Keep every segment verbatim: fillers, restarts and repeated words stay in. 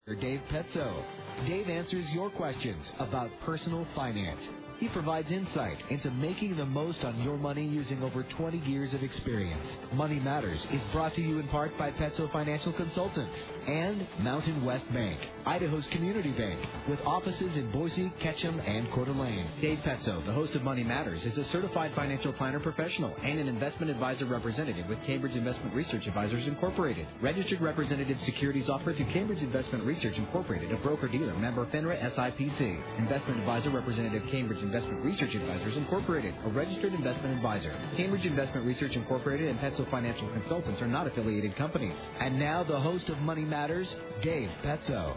Dave Petzo. Dave answers your questions about personal finance. He provides insight into making the most on your money using over twenty years of experience. Money Matters is brought to you in part by Petzo Financial Consultants and Mountain West Bank, Idaho's community bank, with offices in Boise, Ketchum, and Coeur d'Alene. Dave Petzo, the host of Money Matters, is a certified financial planner professional and an investment advisor representative with Cambridge Investment Research Advisors Incorporated. Registered representative securities offered through Cambridge Investment Research Incorporated, a broker-dealer, member FINRA S I P C. Investment advisor representative Cambridge Investment Research Advisors Incorporated, a registered investment advisor. Cambridge Investment Research Incorporated and Petzo Financial Consultants are not affiliated companies. And now the host of Money Matters, Dave Petzo.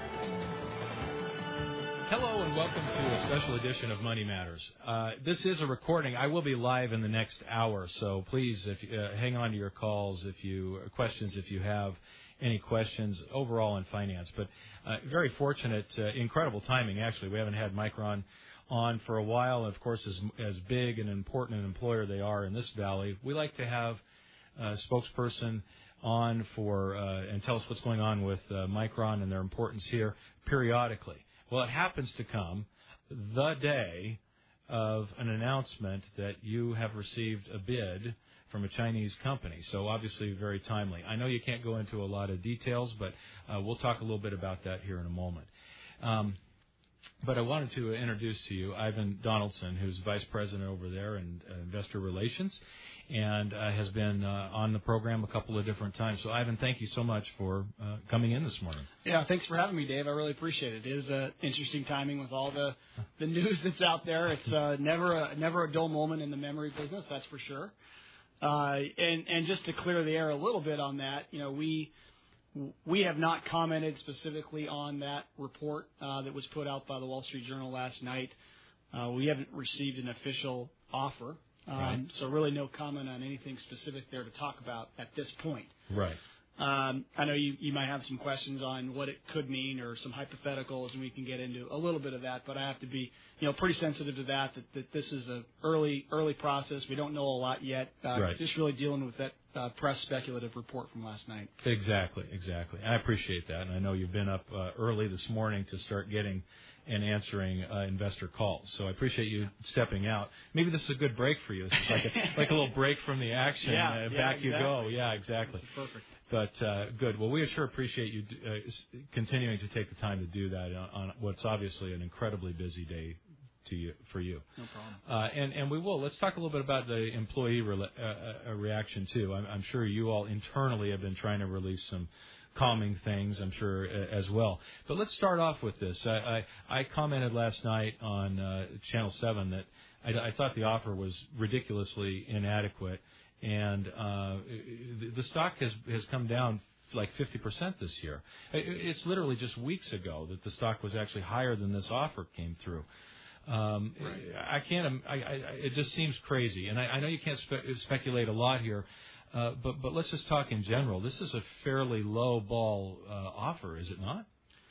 Hello and welcome to a special edition of Money Matters. Uh, this is a recording. I will be live in the next hour, so please if, uh, hang on to your calls if you questions if you have any questions overall in finance. But uh, very fortunate, uh, incredible timing. Actually, we haven't had Micron on for a while. Of course, as as big and important an employer they are in this valley, we like to have a spokesperson on for uh, and tell us what's going on with uh, Micron and their importance here periodically. Well, it happens to come the day of an announcement that you have received a bid from a Chinese company, so obviously very timely. I know you can't go into a lot of details, but uh, we'll talk a little bit about that here in a moment. Um, But I wanted to introduce to you Ivan Donaldson, who's Vice President over there in uh, Investor Relations, and uh, has been uh, on the program a couple of different times. So, Ivan, thank you so much for uh, coming in this morning. Yeah, thanks for having me, Dave. I really appreciate it. It is uh, interesting timing with all the the news that's out there. It's uh, never a never a dull moment in the memory business, that's for sure. Uh, and and just to clear the air a little bit on that, you know, we. We have not commented specifically on that report uh, that was put out by the Wall Street Journal last night. Uh, we haven't received an official offer, um, right. so really no comment on anything specific there to talk about at this point. Right. Um, I know you, you might have some questions on what it could mean or some hypotheticals, and we can get into a little bit of that. But I have to be, you know, pretty sensitive to that. That, that this is a early early process. We don't know a lot yet. Uh, right. Just really dealing with that uh, press speculative report from last night. Exactly, exactly. I appreciate that, and I know you've been up uh, early this morning to start getting and answering uh, investor calls. So I appreciate you stepping out. Maybe this is a good break for you. This is like a, like a little break from the action. Yeah, uh, yeah, back exactly. you go. Yeah, exactly. This is perfect. But uh, good. Well, we sure appreciate you uh, continuing to take the time to do that on, on what's obviously an incredibly busy day to you for you. No problem. Uh, and and we will. Let's talk a little bit about the employee re- uh, uh, reaction too. I'm, I'm sure you all internally have been trying to release some calming things, I'm sure, uh, as well. But let's start off with this. I, I, I commented last night on uh, Channel seven that I, I thought the offer was ridiculously inadequate, and uh, the, the stock has, has come down like fifty percent this year. It's literally just weeks ago that the stock was actually higher than this offer came through. Um, right. I can't. I, I, it just seems crazy, and I, I know you can't spe- speculate a lot here, uh, but but let's just talk in general. This is a fairly low ball uh, offer, is it not?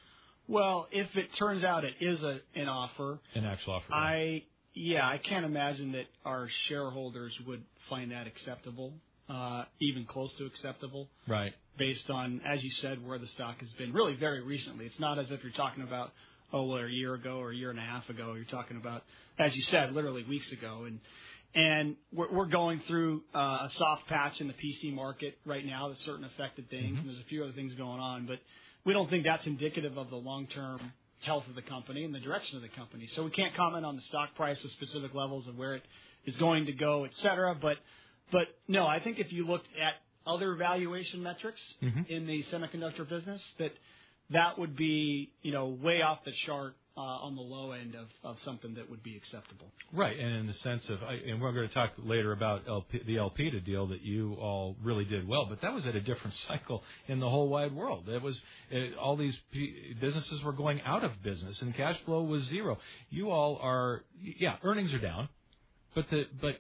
Well, if it turns out it is a, an offer, an actual offer, I right. yeah, I can't imagine that our shareholders would find that acceptable, uh, even close to acceptable, right? Based on, as you said, where the stock has been really very recently. It's not as if you're talking about, oh, well, a year ago or a year and a half ago. You're talking about, as you said, literally weeks ago. And and we're, we're going through uh, a soft patch in the P C market right now that's certain affected things, Mm-hmm. and there's a few other things going on. But we don't think that's indicative of the long-term health of the company and the direction of the company. So we can't comment on the stock price of specific levels of where it is going to go, et cetera. But, but no, I think if you looked at other valuation metrics mm-hmm. in the semiconductor business, that that would be, you know, way off the chart uh, on the low end of, of something that would be acceptable. Right, and in the sense of, and we're going to talk later about L P, the Elpida deal that you all really did well, but that was at a different cycle in the whole wide world. It was it, all these p- businesses were going out of business, and cash flow was zero. You all are, yeah, earnings are down, but the but.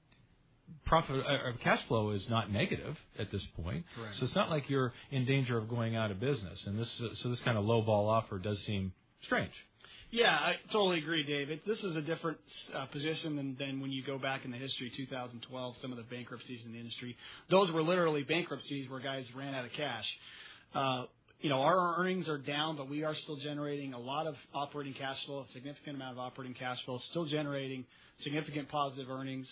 Profit uh, cash flow is not negative at this point, Correct. So it's not like you're in danger of going out of business. And this, so this kind of low ball offer does seem strange. Yeah, I totally agree, David. This is a different uh, position than, than when you go back in the history, two thousand twelve, some of the bankruptcies in the industry. Those were literally bankruptcies where guys ran out of cash. Uh, you know, our earnings are down, but we are still generating a lot of operating cash flow, a significant amount of operating cash flow, still generating significant positive earnings.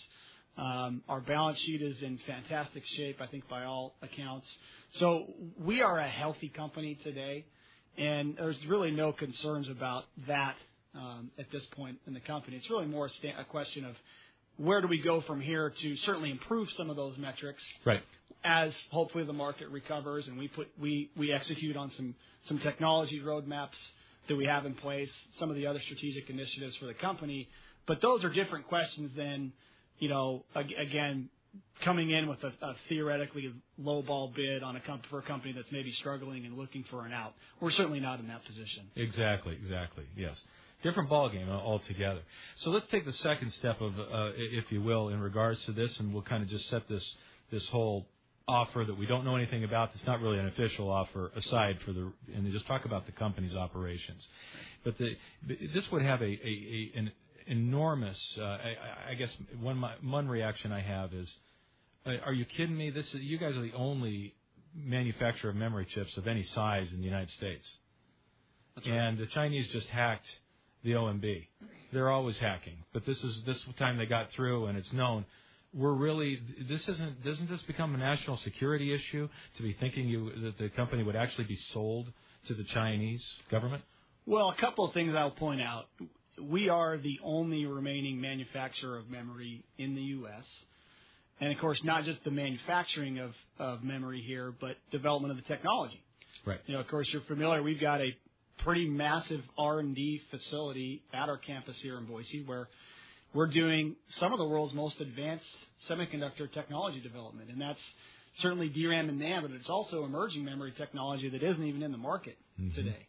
Um, our balance sheet is in fantastic shape, I think, by all accounts. So we are a healthy company today, and there's really no concerns about that um, at this point in the company. It's really more a, sta- a question of where do we go from here to certainly improve some of those metrics. Right. As hopefully the market recovers and we put we, we execute on some, some technology roadmaps that we have in place, some of the other strategic initiatives for the company. But those are different questions than, you know, again, coming in with a, a theoretically low-ball bid on a comp- for a company that's maybe struggling and looking for an out. We're certainly not in that position. Exactly, exactly, yes. Different ballgame altogether. So let's take the second step of, uh, if you will, in regards to this, and we'll kind of just set this this whole offer that we don't know anything about. It's not really an official offer aside for the, and just talk about the company's operations. But the this would have a, a, a an enormous. Uh, I, I guess one my, one reaction I have is, are you kidding me? This is, you guys are the only manufacturer of memory chips of any size in the United States. That's right. And the Chinese just hacked the O M B. They're always hacking, but this is this time they got through, and it's known. We're really this isn't doesn't this become a national security issue to be thinking you that the company would actually be sold to the Chinese government? Well, a couple of things I'll point out. We are the only remaining manufacturer of memory in the U S, and of course, not just the manufacturing of, of memory here, but development of the technology. Right. You know, of course, you're familiar. We've got a pretty massive R and D facility at our campus here in Boise, where we're doing some of the world's most advanced semiconductor technology development, and that's certainly D RAM and NAND, but it's also emerging memory technology that isn't even in the market mm-hmm. today.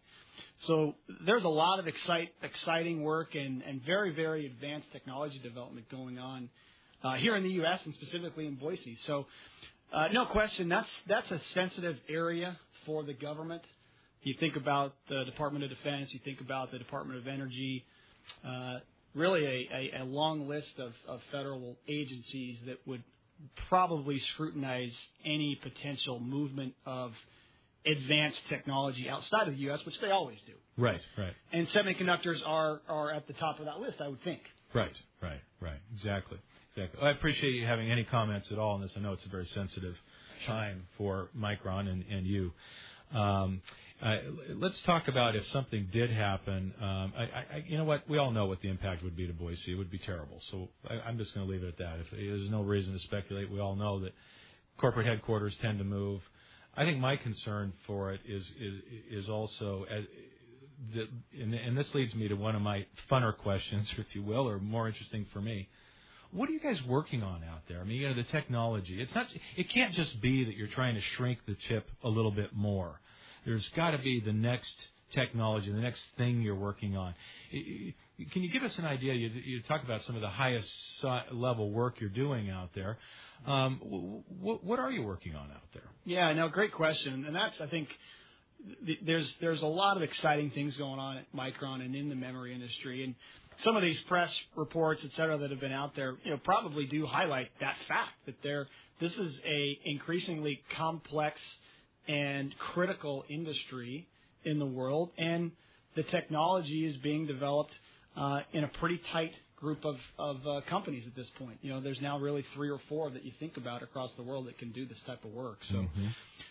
So there's a lot of excite, exciting work and, and very, very advanced technology development going on uh, here in the U S and specifically in Boise. So uh, no question, that's that's a sensitive area for the government. You think about the Department of Defense, you think about the Department of Energy, uh, really a, a, a long list of, of federal agencies that would probably scrutinize any potential movement of advanced technology outside of the U S, which they always do. Right, right. And semiconductors are, are at the top of that list, I would think. Right, right, right. Exactly, exactly. Well, I appreciate you having any comments at all on this. I know it's a very sensitive time for Micron and, and you. Um, uh, let's talk about if something did happen. Um, I, I, you know what? We all know what the impact would be to Boise. It would be terrible. So I, I'm just going to leave it at that. If there's no reason to speculate, we all know that corporate headquarters tend to move. I think my concern for it is is is also, as, the, and, and this leads me to one of my funner questions, if you will, or more interesting for me. What are you guys working on out there? I mean, you know, the technology. It's not. It can't just be that you're trying to shrink the chip a little bit more. There's got to be the next technology, the next thing you're working on. Can you give us an idea? You, you talk about some of the highest level work you're doing out there. Um, what, what are you working on out there? Yeah, no, great question. And that's, I think, there's there's a lot of exciting things going on at Micron and in the memory industry. And some of these press reports, et cetera, that have been out there, you know, probably do highlight that fact that there this is a increasingly complex and critical industry in the world, and the technology is being developed uh, in a pretty tight group of, of uh, companies at this point. You know, there's now really three or four that you think about across the world that can do this type of work. So mm-hmm.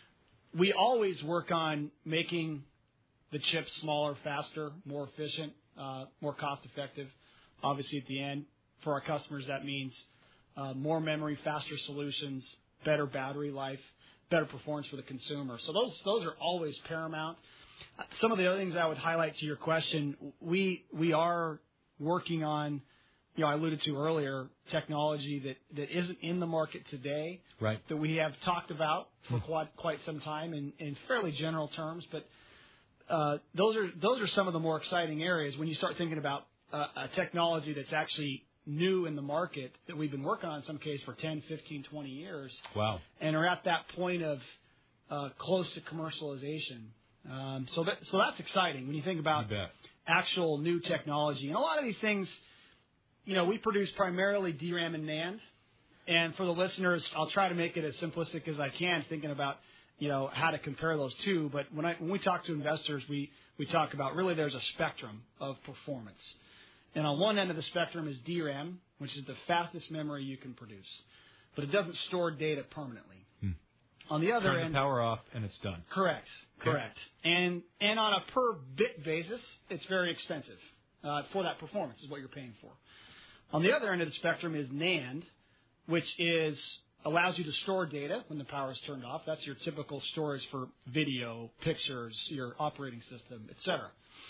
we always work on making the chips smaller, faster, more efficient, uh, more cost-effective. Obviously, at the end, for our customers, that means uh, more memory, faster solutions, better battery life, better performance for the consumer. So those those are always paramount. Some of the other things I would highlight to your question, we we are working on, you know, I alluded to earlier, technology that, that isn't in the market today, right, that we have talked about for quite quite some time in, in fairly general terms, but uh, those are those are some of the more exciting areas when you start thinking about uh, a technology that's actually new in the market that we've been working on in some case for ten, fifteen, twenty years. Wow. And are at that point of uh, close to commercialization. Um, so that, so that's exciting when you think about you actual new technology. And a lot of these things, you know, we produce primarily D RAM and NAND. And for the listeners, I'll try to make it as simplistic as I can, thinking about you know, how to compare those two. But when I when we talk to investors, we we talk about really there's a spectrum of performance. And on one end of the spectrum is D RAM, which is the fastest memory you can produce, but it doesn't store data permanently. Hmm. On the other Turn end, the power off and it's done. Correct, Okay. correct. And and on a per bit basis, it's very expensive uh, for that performance is what you're paying for. On the other end of the spectrum is NAND, which is allows you to store data when the power is turned off. That's your typical storage for video, pictures, your operating system, et cetera.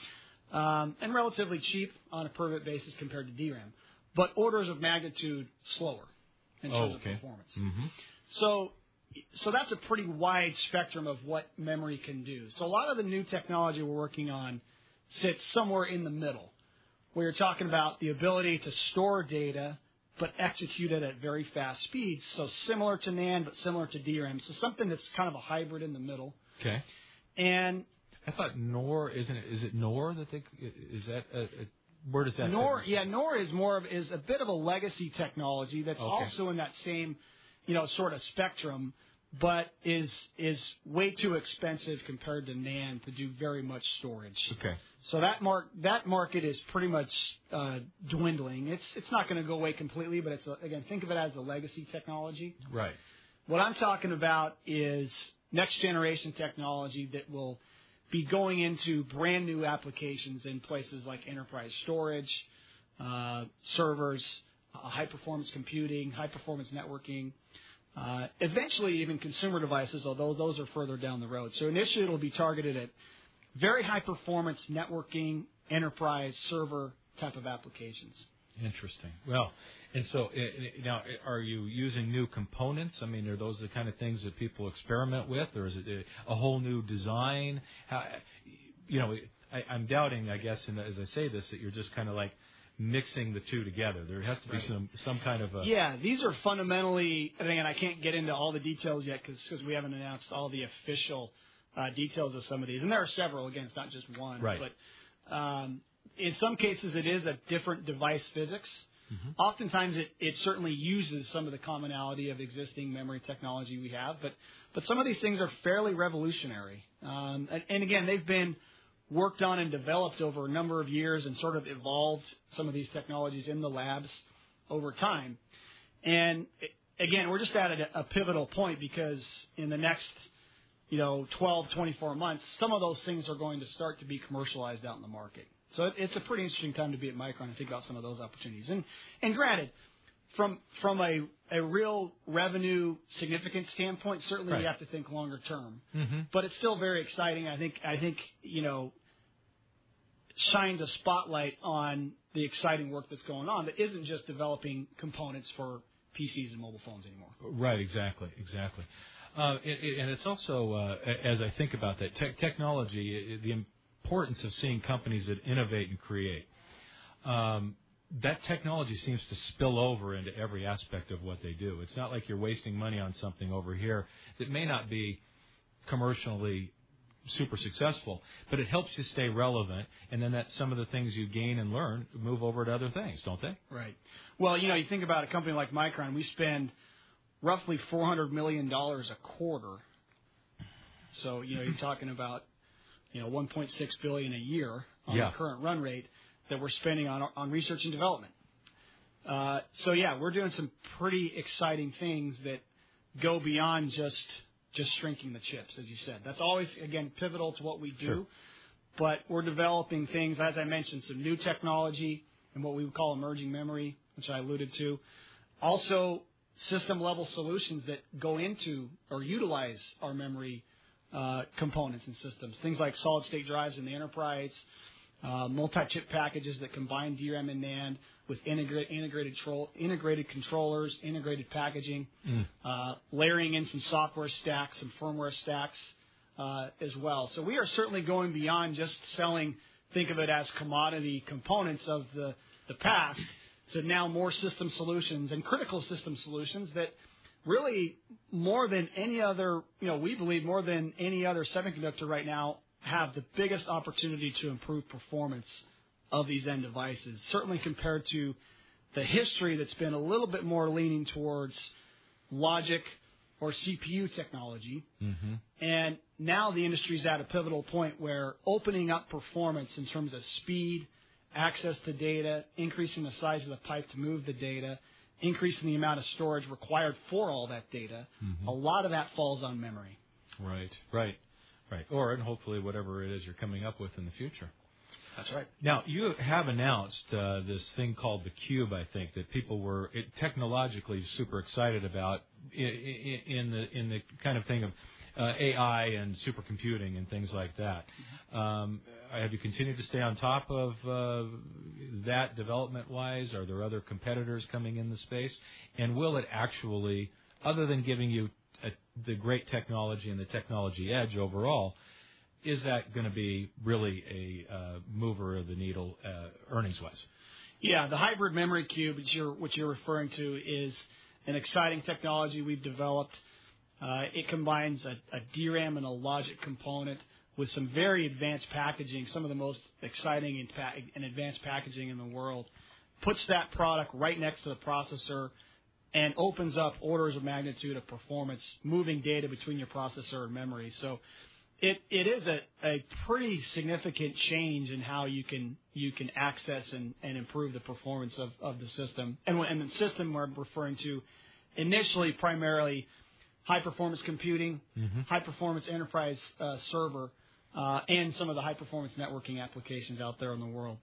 Um, and relatively cheap on a per bit basis compared to D RAM, but orders of magnitude slower in terms Oh, okay. of performance. Mm-hmm. So, so that's a pretty wide spectrum of what memory can do. So a lot of the new technology we're working on sits somewhere in the middle, where you're talking about the ability to store data but execute it at very fast speeds. So similar to NAND, but similar to D RAM. So something that's kind of a hybrid in the middle. Okay. And I thought NOR isn't it? Is it NOR that they? Is that a, a, where does that? NOR, fit? yeah, NOR is more of is a bit of a legacy technology that's Okay. also in that same, you know, sort of spectrum, but is is way too expensive compared to NAND to do very much storage. Okay. So that mark that market is pretty much uh, dwindling. It's it's not going to go away completely, but it's a, again think of it as a legacy technology. Right. What I'm talking about is next generation technology that will be going into brand new applications in places like enterprise storage, uh, servers, uh, high performance computing, high performance networking, uh, eventually even consumer devices, although those are further down the road. So initially it'll be targeted at very high performance networking, enterprise, server type of applications. Interesting. Well, and so uh, now, are you using new components? I mean, are those the kind of things that people experiment with, or is it a whole new design? How, you know, I, I'm doubting, I guess, and as I say this, that you're just kind of like mixing the two together. There has to be Right. some some kind of a Yeah, these are fundamentally, and again, I can't get into all the details yet because we haven't announced all the official uh, details of some of these. And there are several, again, it's not just one. Right. But um, in some cases, it is a different device physics. Mm-hmm. Oftentimes, it, it certainly uses some of the commonality of existing memory technology we have, but but some of these things are fairly revolutionary. Um, and, and again, they've been worked on and developed over a number of years and sort of evolved some of these technologies in the labs over time. And again, we're just at a, a pivotal point because in the next, you know, twelve, twenty-four months, some of those things are going to start to be commercialized out in the market. So it, it's a pretty interesting time to be at Micron and think about some of those opportunities. And and granted, from from a a real revenue significance standpoint, certainly Right. we have to think longer term. Mm-hmm. But it's still very exciting. I think I think you know shines a spotlight on the exciting work that's going on that isn't just developing components for P Cs and mobile phones anymore. Right, exactly, exactly. Uh, it, it, and it's also, uh, as I think about that, te- technology, the importance of seeing companies that innovate and create. Um, that technology seems to spill over into every aspect of what they do. It's not like you're wasting money on something over here that may not be commercially super successful, but it helps you stay relevant, and then that some of the things you gain and learn move over to other things, don't they? Right. Well, you know, you think about a company like Micron, we spend roughly four hundred million dollars a quarter. So, you know, you're talking about, you know, one point six billion dollars a year on Yeah. the current run rate that we're spending on on research and development. Uh, so, yeah, we're doing some pretty exciting things that go beyond just just shrinking the chips, as you said. That's always, again, pivotal to what we do. Sure. But we're developing things, as I mentioned, some new technology and what we would call emerging memory, which I alluded to. Also, system-level solutions that go into or utilize our memory uh, components and systems. Things like solid-state drives in the enterprise, uh, multi-chip packages that combine D RAM and NAND with integra- integrated, tro- integrated controllers, integrated packaging, Mm. uh, layering in some software stacks, some firmware stacks uh, as well. So we are certainly going beyond just selling, think of it as commodity components of the, the past, to now more system solutions and critical system solutions that really more than any other, you know, we believe more than any other semiconductor right now have the biggest opportunity to improve performance of these end devices, certainly compared to the history that's been a little bit more leaning towards logic or C P U technology. Mm-hmm. And now the industry's at a pivotal point where opening up performance in terms of speed, access to data, increasing the size of the pipe to move the data, increasing the amount of storage required for all that data, mm-hmm. a lot of that falls on memory. Right, right, right. Or, and hopefully whatever it is you're coming up with in the future. That's right. Now, you have announced uh, this thing called the Cube, I think, that people were it, technologically super excited about in, in, in the in the kind of thing of uh, A I and supercomputing and things like that. Mm-hmm. Um, have you continued to stay on top of uh, that development-wise? Are there other competitors coming in the space? And will it actually, other than giving you a, the great technology and the technology edge overall, is that going to be really a uh, mover of the needle uh, earnings-wise? Yeah, the hybrid memory cube, which you're, which you're referring to, is an exciting technology we've developed. Uh, it combines a, a D RAM and a logic component with some very advanced packaging, some of the most exciting and, pa- and advanced packaging in the world, puts that product right next to the processor and opens up orders of magnitude of performance, moving data between your processor and memory. So It it is a, a pretty significant change in how you can you can access and, and improve the performance of, of the system. And, when, and the system we're referring to initially primarily high performance computing, mm-hmm. high performance enterprise uh, server, uh, and some of the high performance networking applications out there in the world.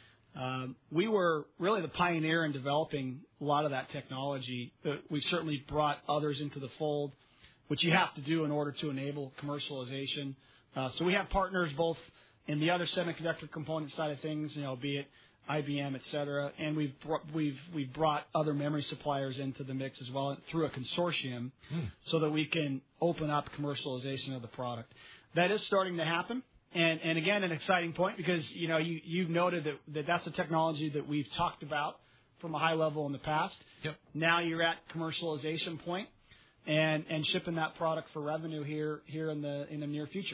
Um, we were really the pioneer in developing a lot of that technology. Uh, we certainly brought others into the fold, which you have to do in order to enable commercialization. Uh, so we have partners both in the other semiconductor component side of things, you know, be it I B M, et cetera, and we've brought, we've we've brought other memory suppliers into the mix as well through a consortium, hmm. so that we can open up commercialization of the product. That is starting to happen, and and again, an exciting point because you know you you've noted that, that that's a technology that we've talked about from a high level in the past. Yep. Now you're at commercialization point. And, and shipping that product for revenue here here in the in the near future.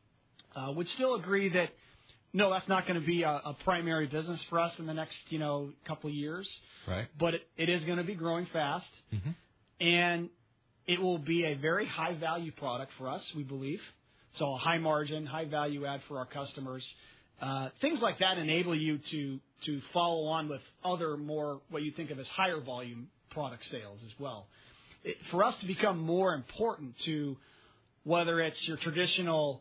Uh, would still agree that no, that's not going to be a, a primary business for us in the next you know couple of years. Right. But it, it is going to be growing fast, mm-hmm. and it will be a very high value product for us, we believe. So a high margin, high value add for our customers. Uh, things like that enable you to to follow on with other more what you think of as higher volume product sales as well. It, for us to become more important to whether it's your traditional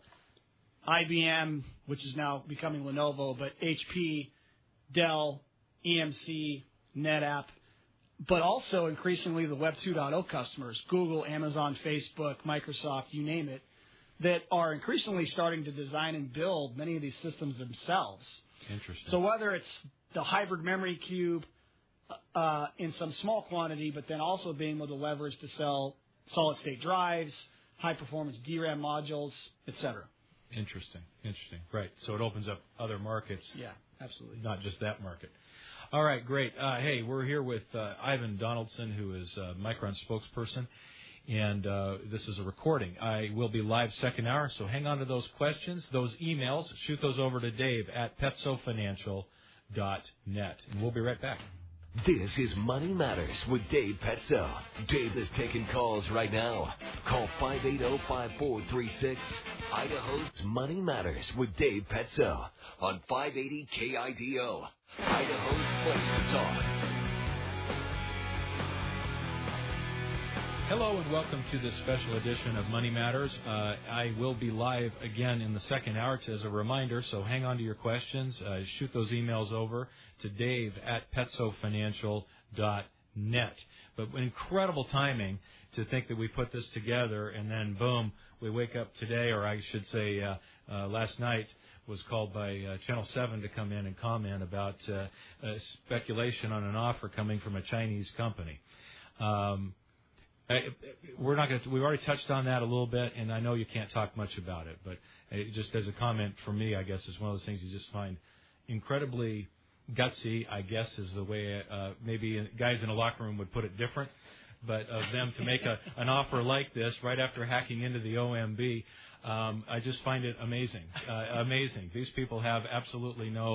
I B M, which is now becoming Lenovo, but H P, Dell, E M C, NetApp, but also increasingly the Web two point oh customers, Google, Amazon, Facebook, Microsoft, you name it, that are increasingly starting to design and build many of these systems themselves. Interesting. So whether it's the hybrid memory cube, Uh, in some small quantity, but then also being able to leverage to sell solid-state drives, high-performance D RAM modules, et cetera. Interesting, interesting. Right. So it opens up other markets. Yeah, absolutely. Not just that market. All right, great. Uh, hey, we're here with uh, Ivan Donaldson, who is uh, Micron's spokesperson, and uh, this is a recording. I will be live second hour, so hang on to those questions, those emails. Shoot those over to Dave at petso financial dot net, and we'll be right back. This is Money Matters with Dave Petso. Dave is taking calls right now. Call five eight zero, five four three six. Idaho's Money Matters with Dave Petso on five eighty K I D O. Idaho's place to talk. Hello and welcome to this special edition of Money Matters. Uh, I will be live again in the second hour as a reminder, so hang on to your questions. Uh, shoot those emails over to Dave at petso financial dot net. But incredible timing to think that we put this together and then, boom, we wake up today, or I should say uh, uh, last night, was called by uh, Channel seven to come in and comment about uh, uh, speculation on an offer coming from a Chinese company. Um, I, we're not going to. We've already touched on that a little bit, and I know you can't talk much about it. But it, just as a comment from me, I guess is one of those things you just find incredibly gutsy. I guess is the way uh, maybe guys in a locker room would put it different. But of them to make a, an offer like this right after hacking into the O M B, um, I just find it amazing. Uh, amazing. These people have absolutely no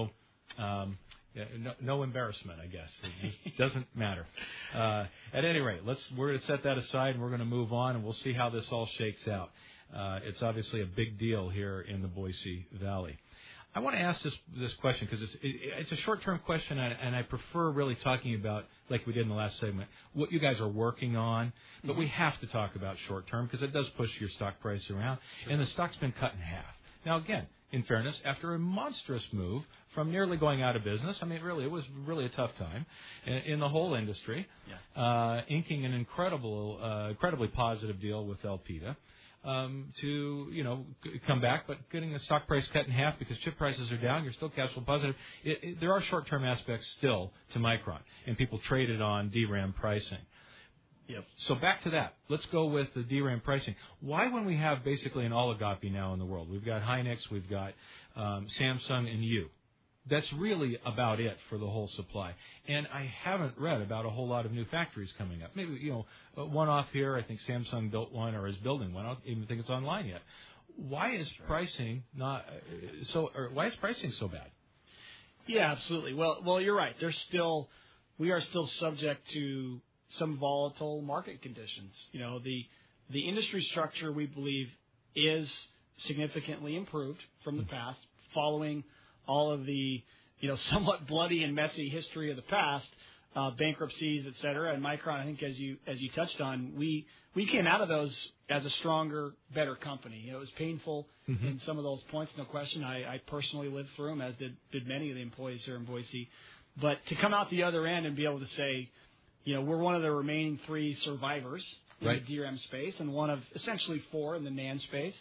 Um, yeah, no, no embarrassment, I guess. It just doesn't matter. Uh, at any rate, let's we're going to set that aside, and we're going to move on, and we'll see how this all shakes out. Uh, it's obviously a big deal here in the Boise Valley. I want to ask this this question because it's it, it's a short-term question, and, and I prefer really talking about, like we did in the last segment, what you guys are working on. But mm-hmm. we have to talk about short-term because it does push your stock price around, sure. and the stock's been cut in half. Now, again, in fairness, after a monstrous move from nearly going out of business, I mean, really, it was really a tough time in, in the whole industry, yeah. uh, inking an incredible, uh, incredibly positive deal with Elpida. Um, to, you know, c- come back, but getting the stock price cut in half because chip prices are down, you're still cash flow positive. It, it, there are short-term aspects still to Micron, and people traded on D RAM pricing. Yep. So back to that. Let's go with the D RAM pricing. Why, when we have basically an oligopoly now in the world, we've got Hynix, we've got um, Samsung, and you. That's really about it for the whole supply. And I haven't read about a whole lot of new factories coming up. Maybe, you know, one off here. I think Samsung built one or is building one. I don't even think it's online yet. Why is pricing not so? Or why is pricing so bad? Yeah, absolutely. Well, well, you're right. There's still, we are still subject to some volatile market conditions. You know, the the industry structure, we believe, is significantly improved from the past, following all of the, you know, somewhat bloody and messy history of the past, uh, bankruptcies, et cetera. And Micron, I think, as you as you touched on, we we came out of those as a stronger, better company. You know, it was painful mm-hmm. in some of those points, no question. I, I personally lived through them, as did did many of the employees here in Boise. But to come out the other end and be able to say, you know, we're one of the remaining three survivors in right. the D RAM space, and one of essentially four in the NAND space.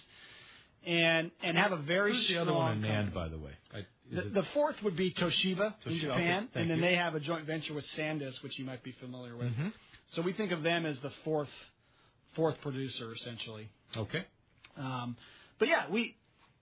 And and have a very Who's strong. the other one in NAND, by the way? I, the, the fourth would be Toshiba, Toshiba in Japan, okay, and then you. they have a joint venture with SanDisk, which you might be familiar with. Mm-hmm. So we think of them as the fourth fourth producer, essentially. Okay. Um, but yeah, we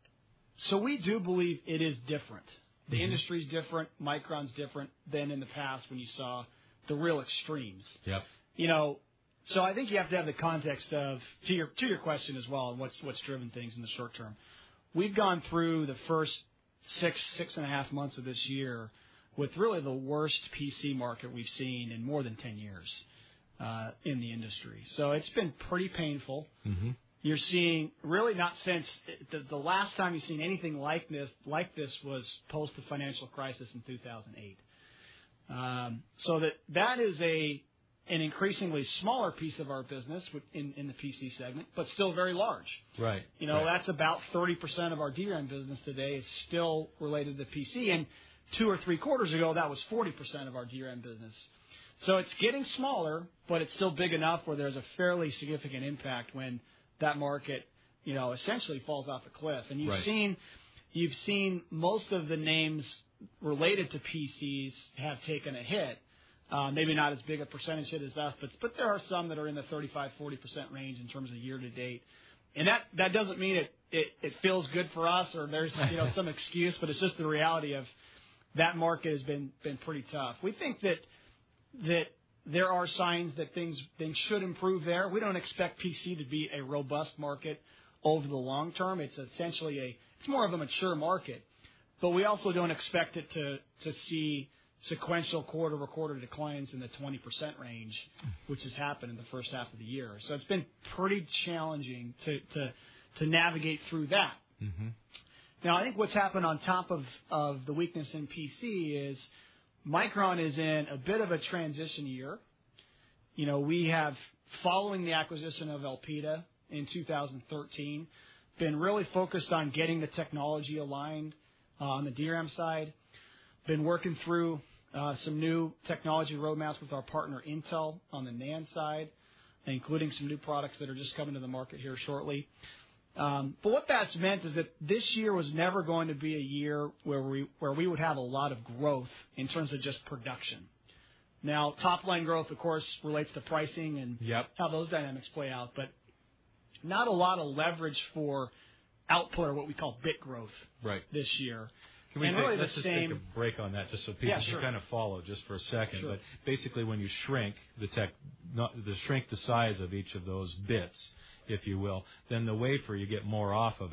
so we do believe it is different. The mm-hmm. industry's different. Micron's different than in the past when you saw the real extremes. Yep. You know. So I think you have to have the context of to your to your question as well, and what's what's driven things in the short term. We've gone through the first six six and a half months of this year with really the worst P C market we've seen in more than ten years uh, in the industry. So it's been pretty painful. Mm-hmm. You're seeing really not since the, the last time you've seen anything like this like this was post the financial crisis in two thousand eight. Um, so that that is a an increasingly smaller piece of our business in, in the P C segment, but still very large. Right. You know, right. that's about thirty percent of our D RAM business today is still related to P C. And two or three quarters ago, that was forty percent of our D RAM business. So it's getting smaller, but it's still big enough where there's a fairly significant impact when that market, you know, essentially falls off a cliff. And you've right. seen, you've seen most of the names related to P Cs have taken a hit. Uh, maybe not as big a percentage hit as us, but but there are some that are in the thirty-five, forty percent range in terms of year to date. And that, that doesn't mean it, it, it feels good for us or there's, you know, some excuse, but it's just the reality of that market has been, been pretty tough. We think that that there are signs that things things should improve there. We don't expect P C to be a robust market over the long term. It's essentially a it's more of a mature market, but we also don't expect it to to see sequential quarter-over-quarter declines in the twenty percent range, which has happened in the first half of the year. So it's been pretty challenging to to, to navigate through that. Mm-hmm. Now, I think what's happened on top of, of the weakness in P C is Micron is in a bit of a transition year. You know, we have, following the acquisition of Elpida in two thousand thirteen, been really focused on getting the technology aligned uh, on the D RAM side, been working through Uh, some new technology roadmaps with our partner Intel on the NAND side, including some new products that are just coming to the market here shortly. Um, but what that's meant is that this year was never going to be a year where we where we would have a lot of growth in terms of just production. Now, top line growth, of course, relates to pricing and yep. how those dynamics play out, but not a lot of leverage for output or what we call bit growth right. this year. Can we and take, really let's just same, take a break on that just so people yeah, sure. can kind of follow just for a second. Sure. But basically when you shrink the tech, not, the shrink the size of each of those bits, if you will, then the wafer, you get more off of it.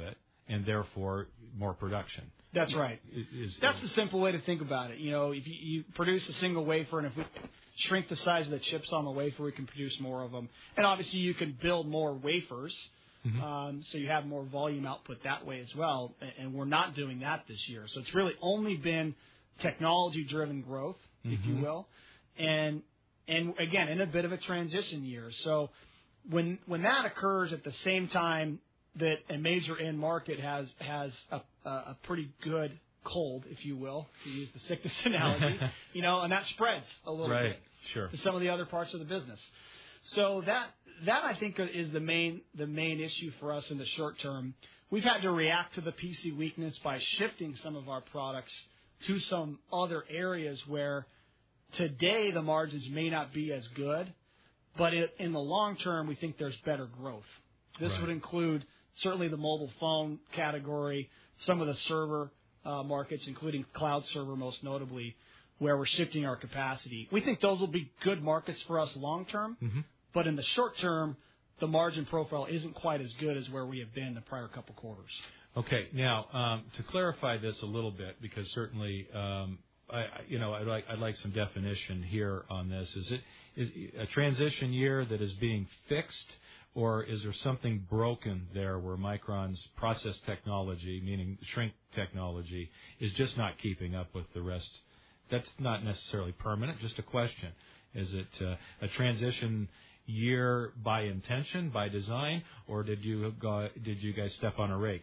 and therefore more production. That's right. Is, That's is, the simple way to think about it. You know, if you, you produce a single wafer, and if we shrink the size of the chips on the wafer, we can produce more of them. And obviously, you can build more wafers, mm-hmm. um, so you have more volume output that way as well. And we're not doing that this year. So it's really only been technology-driven growth, mm-hmm. if you will, and and again in a bit of a transition year. So when when that occurs at the same time that a major end market has has a, a pretty good cold, if you will, to use the sickness analogy, you know, and that spreads a little right. bit sure. to some of the other parts of the business. So that that I think is the main the main issue for us in the short term. We've had to react to the P C weakness by shifting some of our products to some other areas where today the margins may not be as good, but it, in the long term we think there's better growth. This right. would include certainly the mobile phone category, some of the server uh, markets, including cloud server most notably, where we're shifting our capacity. We think those will be good markets for us long term, mm-hmm. but in the short term, the margin profile isn't quite as good as where we have been the prior couple quarters. Okay. Now, um, to clarify this a little bit, because certainly, um, I, you know, I'd like, I'd like some definition here on this. Is it is a transition year that is being fixed, or is there something broken there where Micron's process technology, meaning shrink technology, is just not keeping up with the rest? That's not necessarily permanent, just a question. Is it uh, a transition year by intention, by design, or did you go, did you guys step on a rake?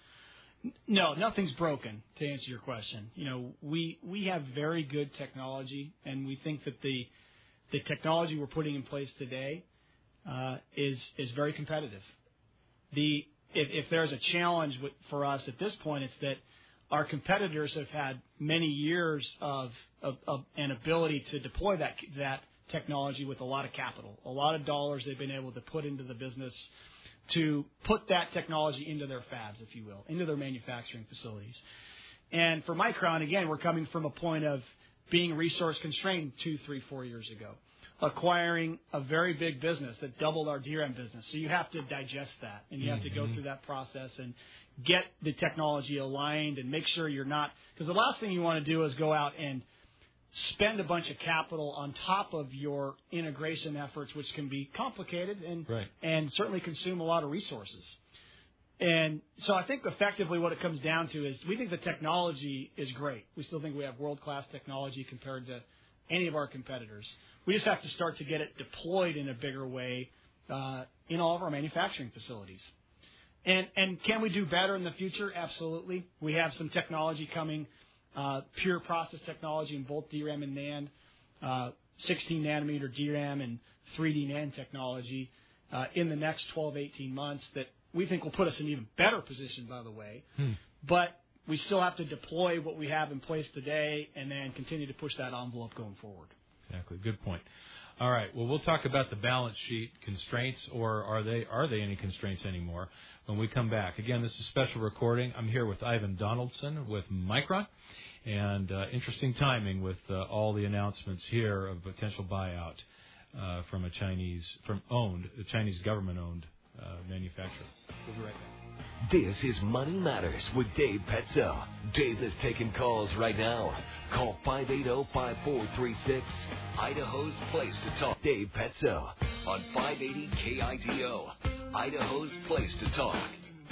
No, nothing's broken, to answer your question. You know, we we have very good technology, and we think that the the technology we're putting in place today uh, is is very competitive. The if, if there's a challenge with, for us at this point, it's that our competitors have had many years of, of, of an ability to deploy that that technology with a lot of capital, a lot of dollars they've been able to put into the business to put that technology into their fabs, if you will, into their manufacturing facilities. And for Micron, again, we're coming from a point of being resource constrained two, three, four years ago, acquiring a very big business that doubled our D RAM business. So you have to digest that, and you have mm-hmm. to go through that process and get the technology aligned and make sure you're not, because the last thing you want to do is go out and spend a bunch of capital on top of your integration efforts, which can be complicated and right. and certainly consume a lot of resources. And so I think effectively what it comes down to is we think the technology is great. We still think we have world-class technology compared to any of our competitors. We just have to start to get it deployed in a bigger way uh, in all of our manufacturing facilities. And and can we do better in the future? Absolutely. We have some technology coming, uh, pure process technology in both D RAM and NAND, uh, sixteen nanometer D RAM and three D NAND technology uh, in the next twelve, eighteen months that we think will put us in an even better position, by the way. Hmm. But we still have to deploy what we have in place today and then continue to push that envelope going forward. Exactly. Good point. All right. Well, we'll talk about the balance sheet constraints, or are they are they any constraints anymore when we come back. Again, this is a special recording. I'm here with Ivan Donaldson with Micron, and uh, interesting timing with uh, all the announcements here of potential buyout uh, from a Chinese, from owned, a Chinese government-owned uh, manufacturer. We'll be right back. This is Money Matters with Dave Petzel. Dave is taking calls right now. Call five eight zero, five four three six, Idaho's place to talk. Dave Petzel on five eighty K I D O, Idaho's place to talk.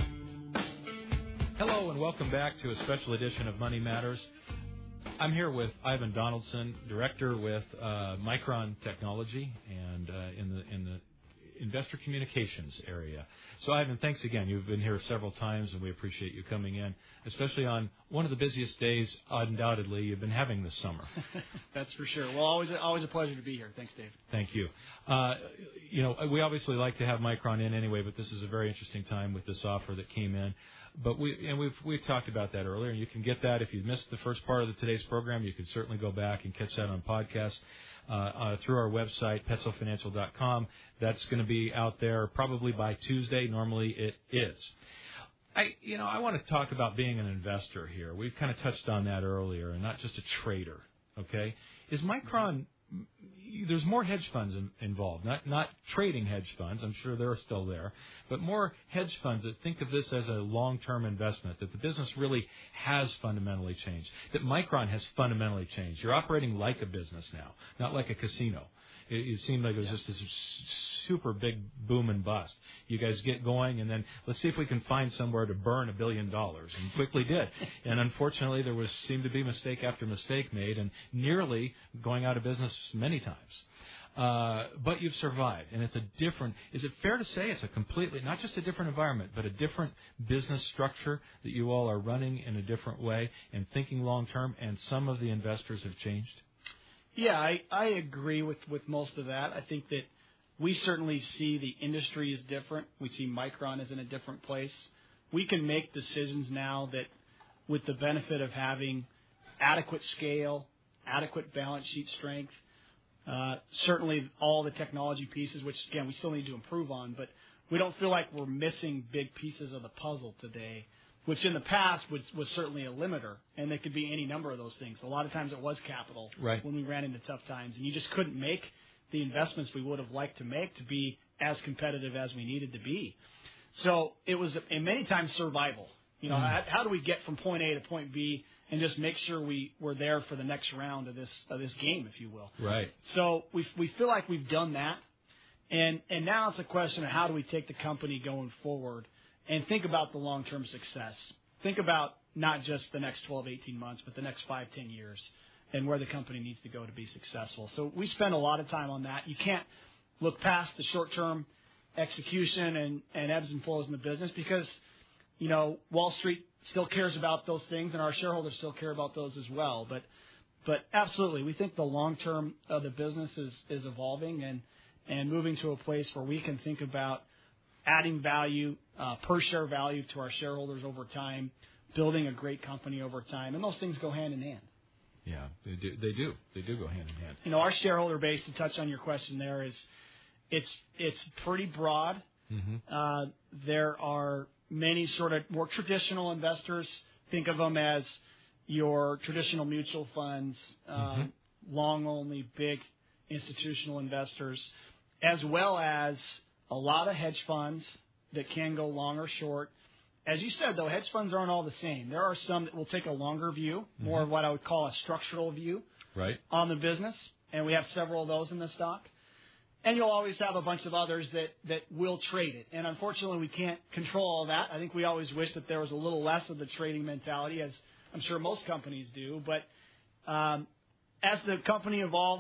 Hello and welcome back to a special edition of Money Matters. I'm here with Ivan Donaldson, director with uh, Micron Technology, and uh, in the in the investor communications area. So, Ivan, thanks again. You've been here several times, and we appreciate you coming in, especially on one of the busiest days, undoubtedly, you've been having this summer. That's for sure. Well, always always a pleasure to be here. Thanks, Dave. Thank you. Uh, you know, we obviously like to have Micron in anyway, but this is a very interesting time with this offer that came in. But we and we've we've talked about that earlier, and you can get that if you missed the first part of the, today's program. You can certainly go back and catch that on podcast uh, uh, through our website, petzel financial dot com. That's going to be out there probably by Tuesday. Normally it is. I you know I want to talk about being an investor here. We've kind of touched on that earlier, and not just a trader. Okay, is Micron there's more hedge funds in, involved, not not trading hedge funds. I'm sure they're still there, but more hedge funds that think of this as a long-term investment, that the business really has fundamentally changed, that Micron has fundamentally changed. You're operating like a business now, not like a casino. It, it seemed like it was yeah. just this super big boom and bust. You guys get going, and then let's see if we can find somewhere to burn a billion dollars, and quickly did. And unfortunately, there was seemed to be mistake after mistake made, and nearly going out of business many times. Uh, but you've survived, and it's a different. Is it fair to say it's a completely, not just a different environment, but a different business structure that you all are running in a different way and thinking long term, and some of the investors have changed? Yeah, I, I agree with, with most of that. I think that we certainly see the industry is different. We see Micron is in a different place. We can make decisions now that, with the benefit of having adequate scale, adequate balance sheet strength, uh, certainly all the technology pieces, which, again, we still need to improve on, but we don't feel like we're missing big pieces of the puzzle today, which in the past was, was certainly a limiter, and it could be any number of those things. A lot of times it was capital right. when we ran into tough times, and you just couldn't make the investments we would have liked to make to be as competitive as we needed to be. So it was, in many times, survival. You know, mm. how, how do we get from point A to point B and just make sure we, we're there for the next round of this of this game, if you will. Right. So we we feel like we've done that, and and now it's a question of how do we take the company going forward and think about the long-term success. Think about not just the next twelve, eighteen months, but the next five, ten years, and where the company needs to go to be successful. So we spend a lot of time on that. You can't look past the short-term execution and, and ebbs and flows in the business because, you know, Wall Street still cares about those things, and our shareholders still care about those as well. But but absolutely, we think the long-term of the business is, is evolving and, and moving to a place where we can think about adding value, uh, per share value to our shareholders over time, building a great company over time, and those things go hand in hand. Yeah, they do. They do. They do go hand in hand. You know, our shareholder base, to touch on your question there, is it's it's pretty broad. Mm-hmm. Uh, there are many sort of more traditional investors. Think of them as your traditional mutual funds, um, mm-hmm. long-only big institutional investors, as well as a lot of hedge funds that can go long or short. As you said, though, hedge funds aren't all the same. There are some that will take a longer view, more mm-hmm. of what I would call a structural view right. on the business, and we have several of those in the stock. And you'll always have a bunch of others that, that will trade it. And unfortunately, we can't control all that. I think we always wish that there was a little less of the trading mentality, as I'm sure most companies do. But um, as the company evolves,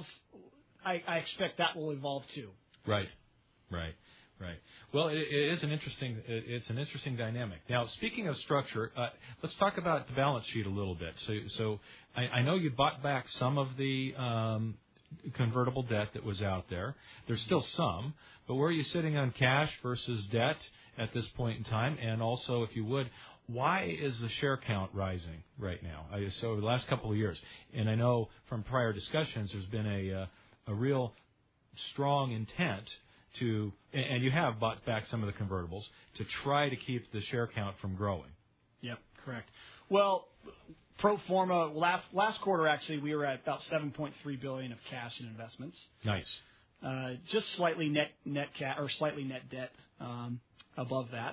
I, I expect that will evolve too. Right, right. Right. Well, it, it is an interesting. It, it's an interesting dynamic. Now, speaking of structure, uh, let's talk about the balance sheet a little bit. So, so I, I know you bought back some of the um, convertible debt that was out there. There's still some, but where are you sitting on cash versus debt at this point in time? And also, if you would, why is the share count rising right now? I, so, the last couple of years, and I know from prior discussions, there's been a uh, a real strong intent to, and you have bought back some of the convertibles, to try to keep the share count from growing. Yep, correct. Well, pro forma, last last quarter, actually, we were at about seven point three billion dollars of cash and investments. Nice. Uh, just slightly net net ca- or slightly net debt um, above that.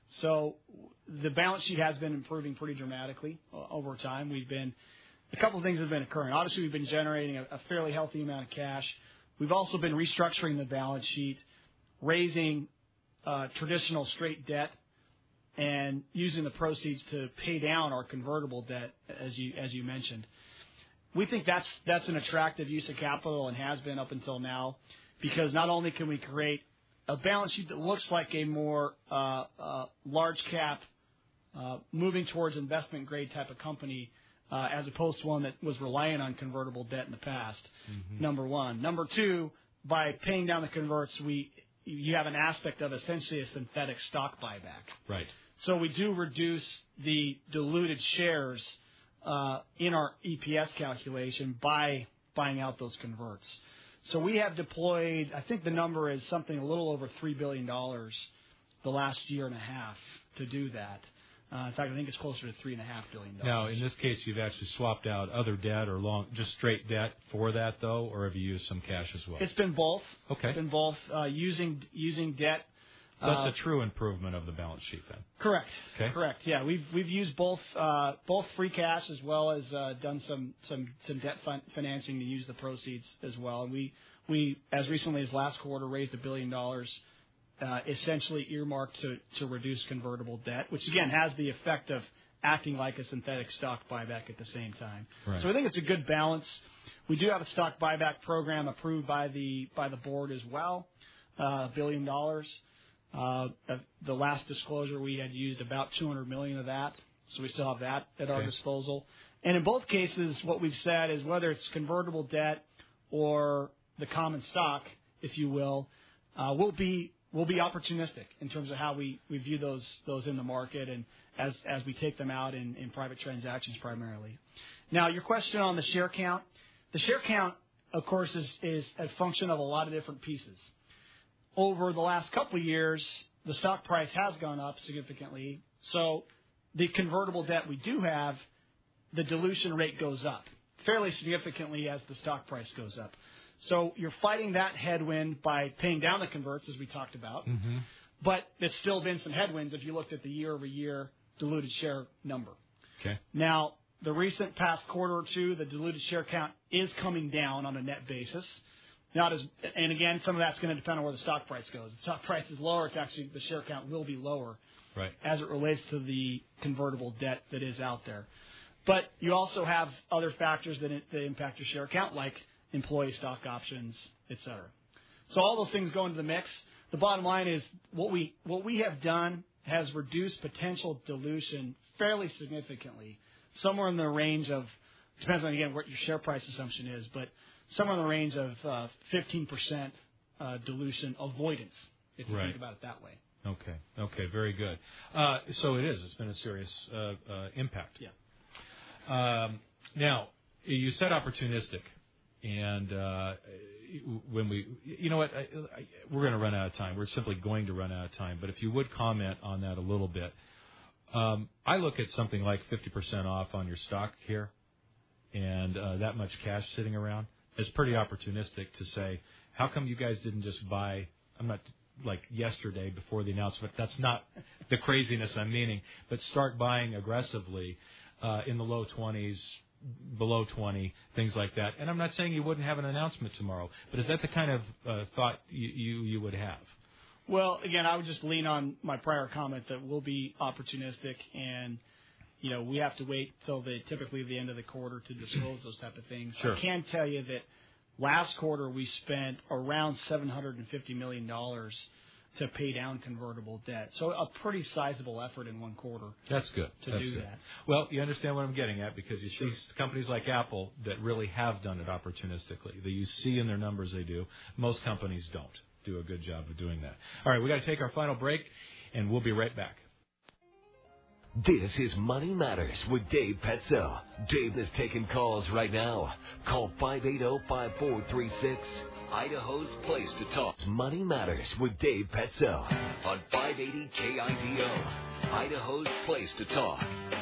So the balance sheet has been improving pretty dramatically uh, over time. We've been, a couple of things have been occurring. Obviously, we've been generating a, a fairly healthy amount of cash. We've also been restructuring the balance sheet, raising uh, traditional straight debt, and using the proceeds to pay down our convertible debt, as you as you mentioned. We think that's that's an attractive use of capital and has been up until now, because not only can we create a balance sheet that looks like a more uh, uh, large cap, uh, moving towards investment grade type of company, Uh, as opposed to one that was reliant on convertible debt in the past, mm-hmm. number one. Number two, by paying down the converts, we you have an aspect of essentially a synthetic stock buyback. Right. So we do reduce the diluted shares uh, in our E P S calculation by buying out those converts. So we have deployed, I think the number is something a little over three billion dollars the last year and a half to do that. Uh, in fact, I think it's closer to three and a half billion dollars. Now, in this case, you've actually swapped out other debt or long, just straight debt for that, though, or have you used some cash as well? It's been both. Okay. It's been both uh, using using debt. That's uh, a true improvement of the balance sheet, then. Correct. Okay. Correct. Yeah, we've we've used both uh, both free cash as well as uh, done some some some debt fin- financing to use the proceeds as well. And we we as recently as last quarter raised a billion dollars. Uh, essentially earmarked to, to reduce convertible debt, which again has the effect of acting like a synthetic stock buyback at the same time. Right. So I think it's a good balance. We do have a stock buyback program approved by the by the board as well, uh, a billion dollars. Uh, the last disclosure we had used about two hundred million of that, so we still have that at our okay. disposal. And in both cases, what we've said is whether it's convertible debt or the common stock, if you will, uh, will be We'll be opportunistic in terms of how we, we view those those in the market and as as we take them out in, in private transactions primarily. Now, your question on the share count. The share count, of course, is, is a function of a lot of different pieces. Over the last couple of years, the stock price has gone up significantly. So the convertible debt we do have, the dilution rate goes up fairly significantly as the stock price goes up. So you're fighting that headwind by paying down the converts, as we talked about. Mm-hmm. But there's still been some headwinds if you looked at the year-over-year diluted share number. Okay. Now, the recent past quarter or two, the diluted share count is coming down on a net basis. Not as, and again, some of that's going to depend on where the stock price goes. If the stock price is lower, it's actually the share count will be lower, right, as it relates to the convertible debt that is out there. But you also have other factors that, that impact your share count, like employee stock options, et cetera. So all those things go into the mix. The bottom line is what we what we have done has reduced potential dilution fairly significantly, somewhere in the range of, depends on, again, what your share price assumption is, but somewhere in the range of uh, fifteen percent uh, dilution avoidance, if you right. think about it that way. Okay. Okay, very good. Uh, so it is. It's been a serious uh, uh, impact. Yeah. Um, now, you said opportunistic. And uh, when we, you know what, I, I, we're going to run out of time. We're simply going to run out of time. But if you would comment on that a little bit, um, I look at something like fifty percent off on your stock here, and uh, that much cash sitting around. It's pretty opportunistic to say, how come you guys didn't just buy? I'm not like yesterday before the announcement. That's not the craziness I'm meaning. But start buying aggressively uh, in the low twenties. Below twenty, things like that. And I'm not saying you wouldn't have an announcement tomorrow, but is that the kind of uh, thought you, you, you would have? Well, again, I would just lean on my prior comment that we'll be opportunistic, and, you know, we have to wait till the, typically the end of the quarter to disclose those type of things. Sure. I can tell you that last quarter we spent around seven hundred fifty million dollars to pay down convertible debt. So a pretty sizable effort in one quarter. That's good. To That's do good. that. Well, you understand what I'm getting at because you Sure. see companies like Apple that really have done it opportunistically. That you see in their numbers they do. Most companies don't do a good job of doing that. All right, we got to take our final break, and we'll be right back. This is Money Matters with Dave Petzo. Dave is taking calls right now. Call five eight zero, five four three six. Idaho's place to talk. Money Matters with Dave Petzo on five eighty K I D O. Idaho's place to talk.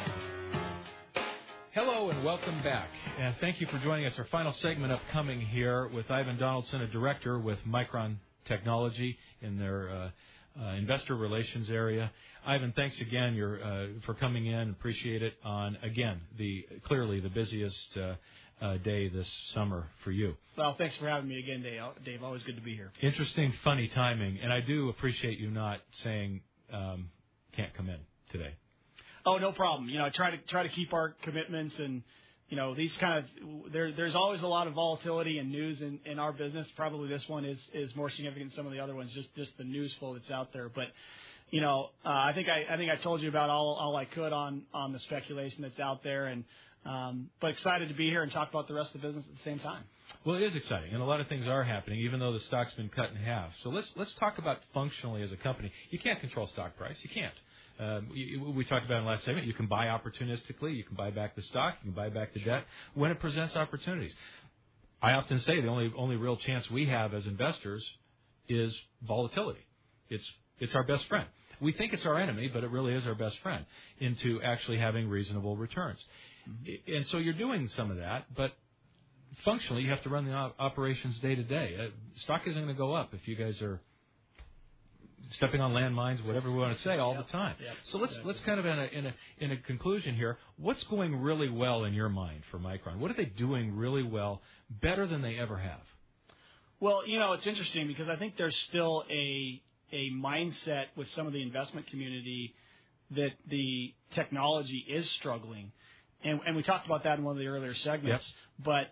Hello and welcome back. And thank you for joining us. Our final segment upcoming here with Ivan Donaldson, a director with Micron Technology in their uh, uh, investor relations area. Ivan, thanks again you're, uh, for coming in. Appreciate it on, again, the clearly the busiest uh, uh, day this summer for you. Well, thanks for having me again, Dave. Dave, always good to be here. Interesting, funny timing. And I do appreciate you not saying um, can't come in today. Oh, no problem. You know, I try to try to keep our commitments, and you know, these kind of there. There's always a lot of volatility and news in, in our business. Probably this one is, is more significant than some of the other ones. Just just the news flow that's out there. But you know, uh, I think I I think I told you about all all I could on on the speculation that's out there, and um, but excited to be here and talk about the rest of the business at the same time. Well, it is exciting, and a lot of things are happening, even though the stock's been cut in half. So let's let's talk about functionally as a company. You can't control stock price. You can't. Um, you, we talked about in the last segment, you can buy opportunistically, you can buy back the stock, you can buy back the debt when it presents opportunities. I often say the only only real chance we have as investors is volatility. It's it's our best friend. we think it's our enemy, but it really is our best friend, into actually having reasonable returns. Mm-hmm. And so you're doing some of that, but functionally you have to run the op- operations day to day. Uh, stock isn't going to go up if you guys are stepping on landmines, whatever we want to say, all yep. the time. Yep. So let's exactly. let's kind of in a, in a in a conclusion here. What's going really well in your mind for Micron? What are they doing really well, better than they ever have? Well, you know, it's interesting because I think there's still a a mindset with some of the investment community that the technology is struggling, and and we talked about that in one of the earlier segments. Yep. But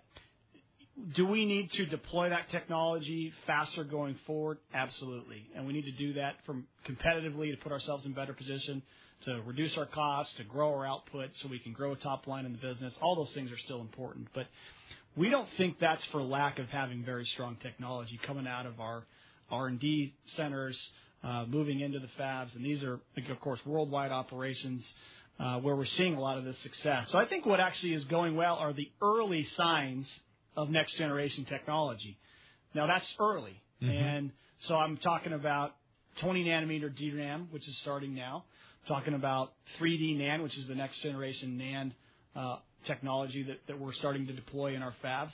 do we need to deploy that technology faster going forward? Absolutely. And we need to do that from competitively to put ourselves in better position, to reduce our costs, to grow our output so we can grow a top line in the business. All those things are still important. But we don't think that's for lack of having very strong technology coming out of our R and D centers, uh, moving into the fabs. And these are, of course, worldwide operations uh, where we're seeing a lot of this success. So I think what actually is going well are the early signs of next generation technology. Now that's early. Mm-hmm. And so I'm talking about twenty nanometer D RAM, which is starting now. I'm talking about three D NAND, which is the next generation NAND uh, technology that, that we're starting to deploy in our fabs.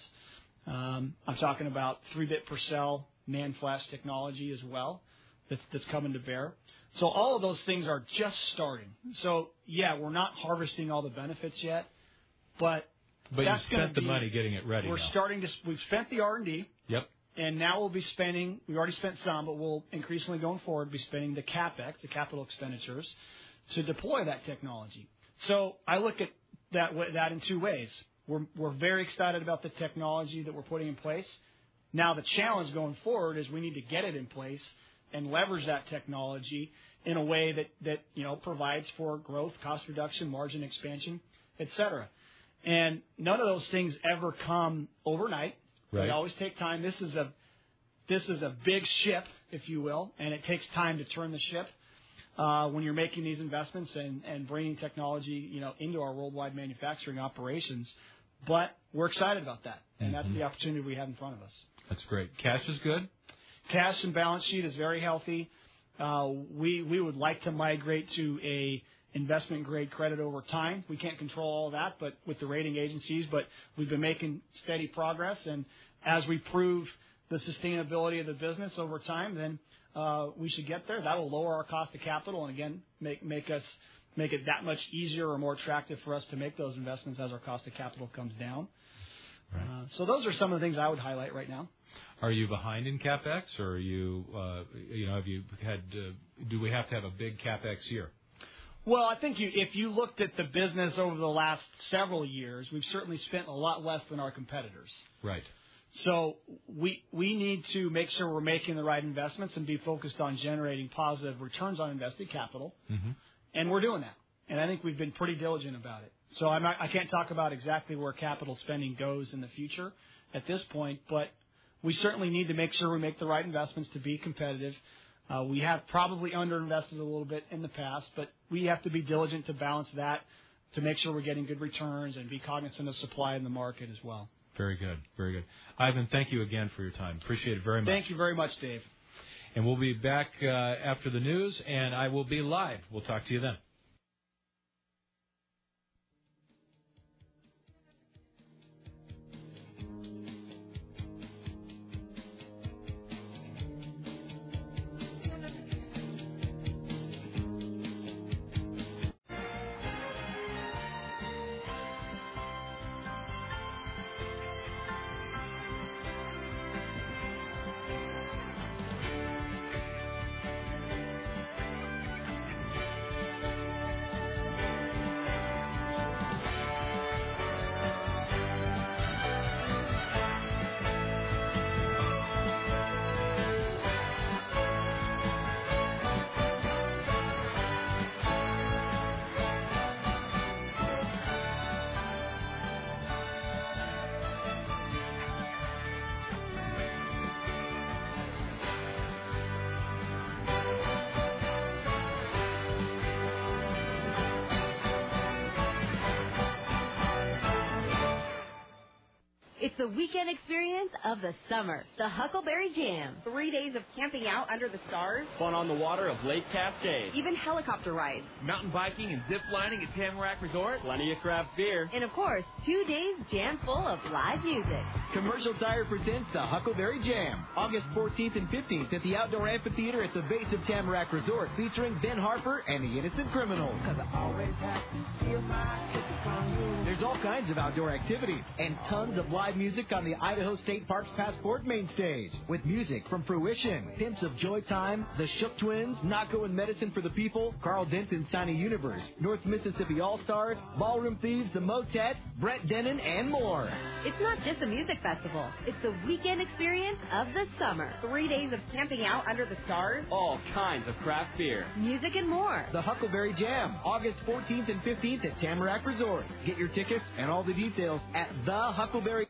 Um, I'm talking about three bit per cell NAND flash technology as well that's, that's coming to bear. So all of those things are just starting. So yeah, we're not harvesting all the benefits yet, but But That's you spent the be, money getting it ready. We're now. starting to. We've spent the R and D. Yep. And now we'll be spending. We've already spent some, but we'll increasingly going forward be spending the capex, the capital expenditures, to deploy that technology. So I look at that that in two ways. We're we're very excited about the technology that we're putting in place. Now the challenge going forward is we need to get it in place and leverage that technology in a way that that you know provides for growth, cost reduction, margin expansion, et cetera. And none of those things ever come overnight. Right. They always take time. This is a this is a big ship, if you will, and it takes time to turn the ship uh, when you're making these investments and, and bringing technology, you know, into our worldwide manufacturing operations. But we're excited about that, and mm-hmm. that's the opportunity we have in front of us. That's great. Cash is good? Cash and balance sheet is very healthy. Uh, we we would like to migrate to a investment-grade credit over time. We can't control all that, but with the rating agencies, but we've been making steady progress, and as we prove the sustainability of the business over time, then uh, we should get there. That will lower our cost of capital, and again, make make us make it that much easier or more attractive for us to make those investments as our cost of capital comes down. Right. Uh, so those are some of the things I would highlight right now. Are you behind in CapEx, or are you, uh, you know, have you had? Uh, do we have to have a big CapEx year? Well, I think you, if you looked at the business over the last several years, we've certainly spent a lot less than our competitors. Right. So we we need to make sure we're making the right investments and be focused on generating positive returns on invested capital, mm-hmm. and we're doing that. And I think we've been pretty diligent about it. So I'm not, I can't talk about exactly where capital spending goes in the future at this point, but we certainly need to make sure we make the right investments to be competitive. Uh, we have probably underinvested a little bit in the past, but we have to be diligent to balance that to make sure we're getting good returns and be cognizant of supply in the market as well. Very good. Very good. Ivan, thank you again for your time. Appreciate it very much. Thank you very much, Dave. And we'll be back uh, after the news, and I will be live. We'll talk to you then. It's the weekend experience of the summer. The Huckleberry Jam. Three days of camping out under the stars. Fun on the water of Lake Cascade. Even helicopter rides. Mountain biking and zip lining at Tamarack Resort. Plenty of craft beer. And of course, two days jam full of live music. Commercial Tire presents the Huckleberry Jam. August fourteenth and fifteenth at the Outdoor Amphitheater at the base of Tamarack Resort, featuring Ben Harper and the Innocent Criminals. There's all kinds of outdoor activities and tons of live music on the Idaho State Parks Passport main stage. With music from Fruition, Pimps of Joy Time, the Shook Twins, Naco and Medicine for the People, Carl Denson's Tiny Universe, North Mississippi All-Stars, Ballroom Thieves, the Motet, Brett Denon, and more. It's not just a music festival. It's the weekend experience of the summer. Three days of camping out under the stars. All kinds of craft beer. Music and more. The Huckleberry Jam, August fourteenth and fifteenth at Tamarack Resort. Get your tickets and all the details at the Huckleberry.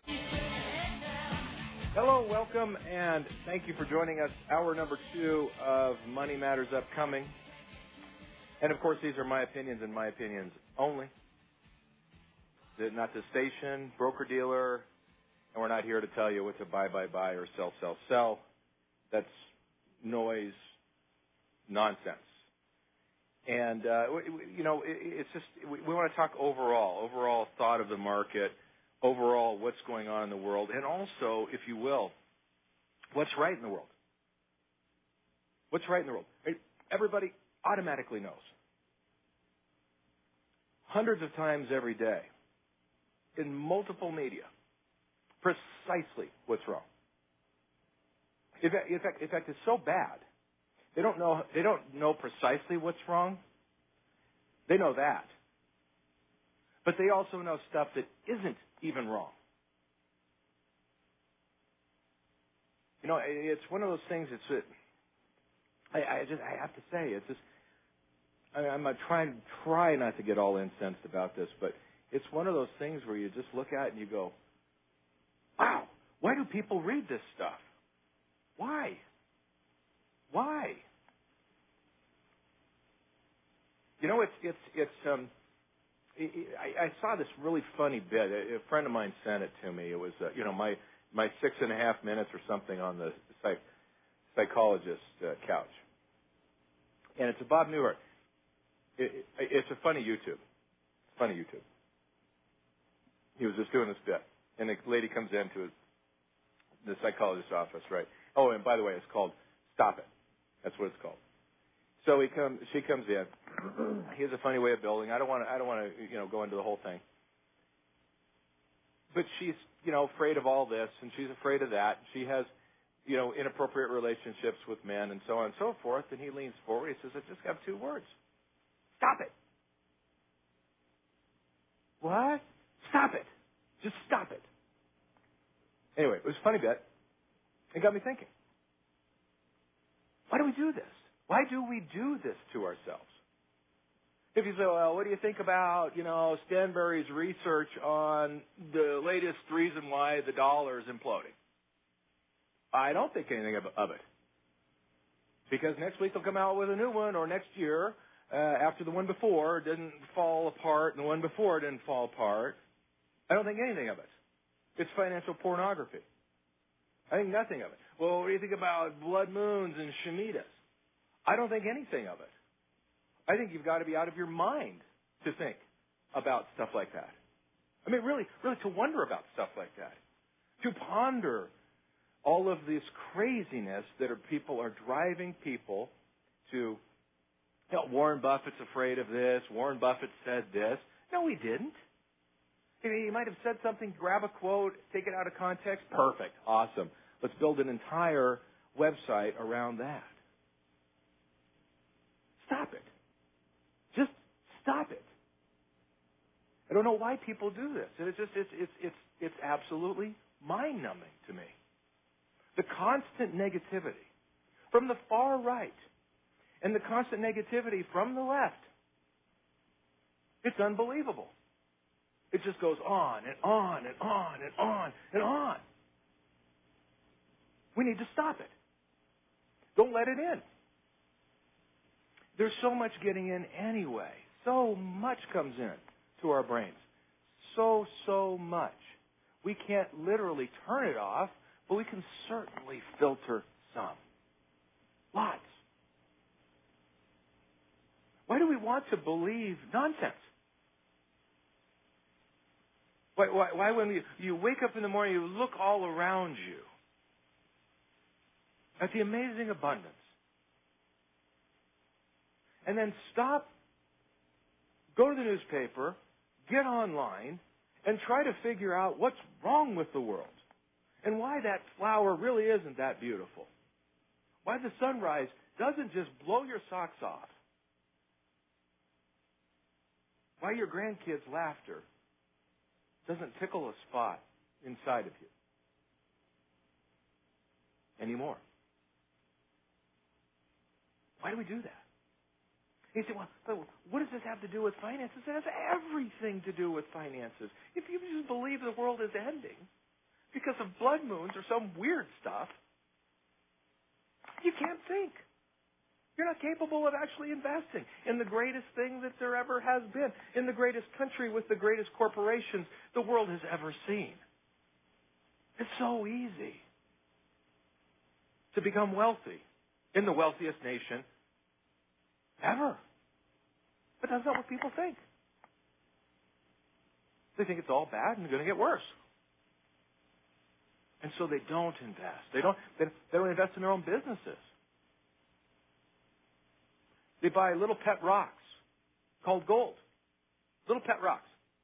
Hello, welcome, and thank you for joining us. Hour number two of Money Matters upcoming. And, of course, these are my opinions and my opinions only. They're not the station, broker-dealer, and we're not here to tell you what to buy, buy, buy, or sell, sell, sell. That's noise, nonsense. And, uh, you know, it's just, we, we want to talk overall, overall thought of the market, overall what's going on in the world, and also, if you will, what's right in the world. What's right in the world? Everybody automatically knows. Hundreds of times every day, in multiple media, precisely what's wrong. In fact, in fact, in fact it's so bad. They don't know. They don't know precisely what's wrong. They know that, but they also know stuff that isn't even wrong. You know, it's one of those things. It's that I, I just I have to say it's just. I, I'm not trying try not to get all incensed about this, but it's one of those things where you just look at it and you go, "Wow, why do people read this stuff? Why?" Why? You know, it's it's it's. Um, I, I saw this really funny bit. A, a friend of mine sent it to me. It was, uh, you know, my my six and a half minutes or something on the psych, psychologist uh, couch, and it's a Bob Newhart. It, it, it's a funny YouTube. It's funny YouTube. He was just doing this bit, and the lady comes into his, the psychologist's office, right? Oh, and by the way, it's called Stop It. That's what it's called. So he comes. She comes in. He has a funny way of building. I don't want to. I don't want to. You know, go into the whole thing. But she's, you know, afraid of all this, and she's afraid of that. She has, you know, inappropriate relationships with men, and so on and so forth. And he leans forward. He says, "I just have two words. Stop it." What? Stop it. Just stop it. Anyway, it was a funny bit. It got me thinking. Why do we do this? Why do we do this to ourselves? If you say, well, what do you think about, you know, Stanbury's research on the latest reason why the dollar is imploding? I don't think anything of, of it. Because next week they'll come out with a new one, or next year, uh, after the one before didn't fall apart and the one before didn't fall apart. I don't think anything of it. It's financial pornography. I think nothing of it. Well, what do you think about blood moons and Shemitahs? I don't think anything of it. I think you've got to be out of your mind to think about stuff like that. I mean, really, really to wonder about stuff like that. To ponder all of this craziness that are people are driving people to, you know, Warren Buffett's afraid of this. Warren Buffett said this. No, he didn't. He might have said something, grab a quote, take it out of context. Perfect. Awesome. Let's build an entire website around that. Stop it. Just stop it. I don't know why people do this. It's just it's it's it's it's absolutely mind-numbing to me. The constant negativity from the far right and the constant negativity from the left. It's unbelievable. It just goes on and on and on and on and on. We need to stop it. Don't let it in. There's so much getting in anyway. So much comes in to our brains. So, so much. We can't literally turn it off, but we can certainly filter some. Lots. Why do we want to believe nonsense? Why, why, why when you, you wake up in the morning, you look all around you at the amazing abundance, and then stop, go to the newspaper, get online, and try to figure out what's wrong with the world and why that flower really isn't that beautiful. Why the sunrise doesn't just blow your socks off. Why your grandkids' laughter doesn't tickle a spot inside of you anymore. Why do we do that? You say, well, but what does this have to do with finances? It has everything to do with finances. If you just believe the world is ending because of blood moons or some weird stuff, you can't think. You're not capable of actually investing in the greatest thing that there ever has been, in the greatest country with the greatest corporations the world has ever seen. It's so easy to become wealthy in the wealthiest nation ever. But that's not what people think. They think it's all bad and it's going to get worse. And so they don't invest. They don't, they don't invest in their own businesses. They buy little pet rocks called gold. Little pet rocks.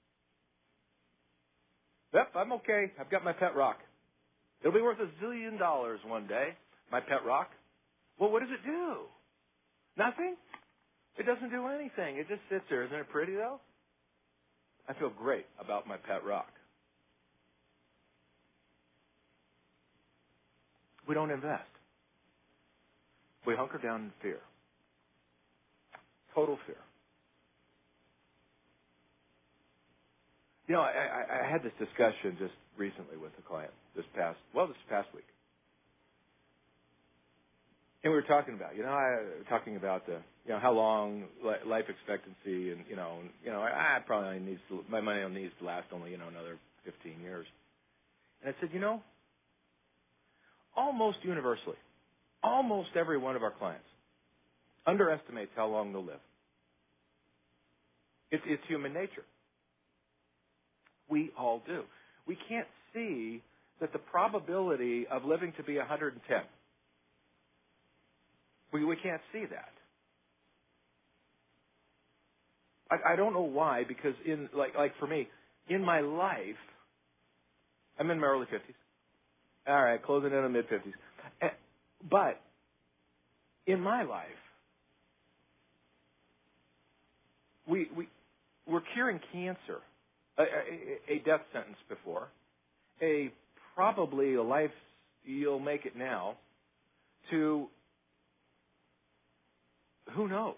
Yep, I'm okay. I've got my pet rock. It'll be worth a zillion dollars one day, my pet rock. Well, what does it do? Nothing? It doesn't do anything. It just sits there. Isn't it pretty, though? I feel great about my pet rock. We don't invest. We hunker down in fear. Total fear. You know, I, I, I had this discussion just recently with a client this past, well, this past week. And we were talking about, you know, I talking about the, you know, how long life expectancy, and you know, and, you know, I, I probably needs to, my money needs to last only, you know, another fifteen years. And I said, you know, almost universally, almost every one of our clients underestimates how long they'll live. It's, it's human nature. We all do. We can't see that the probability of living to be one hundred ten. We, we can't see that. I, I don't know why, because in like like for me, in my life, I'm in my early fifties. All right, closing in on mid fifties. But in my life, we we we're curing cancer, a, a, a death sentence before, a probably a life you'll make it now, to who knows?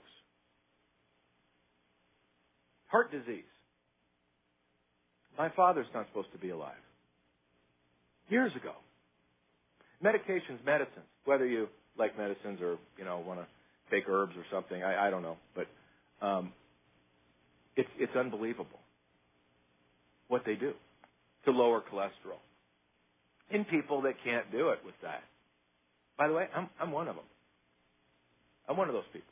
Heart disease. My father's not supposed to be alive. Years ago. Medications, medicines, whether you like medicines or, you know, want to take herbs or something, I, I don't know. But um, it's, it's unbelievable what they do to lower cholesterol in people that can't do it with that. By the way, I'm, I'm one of them. I'm one of those people.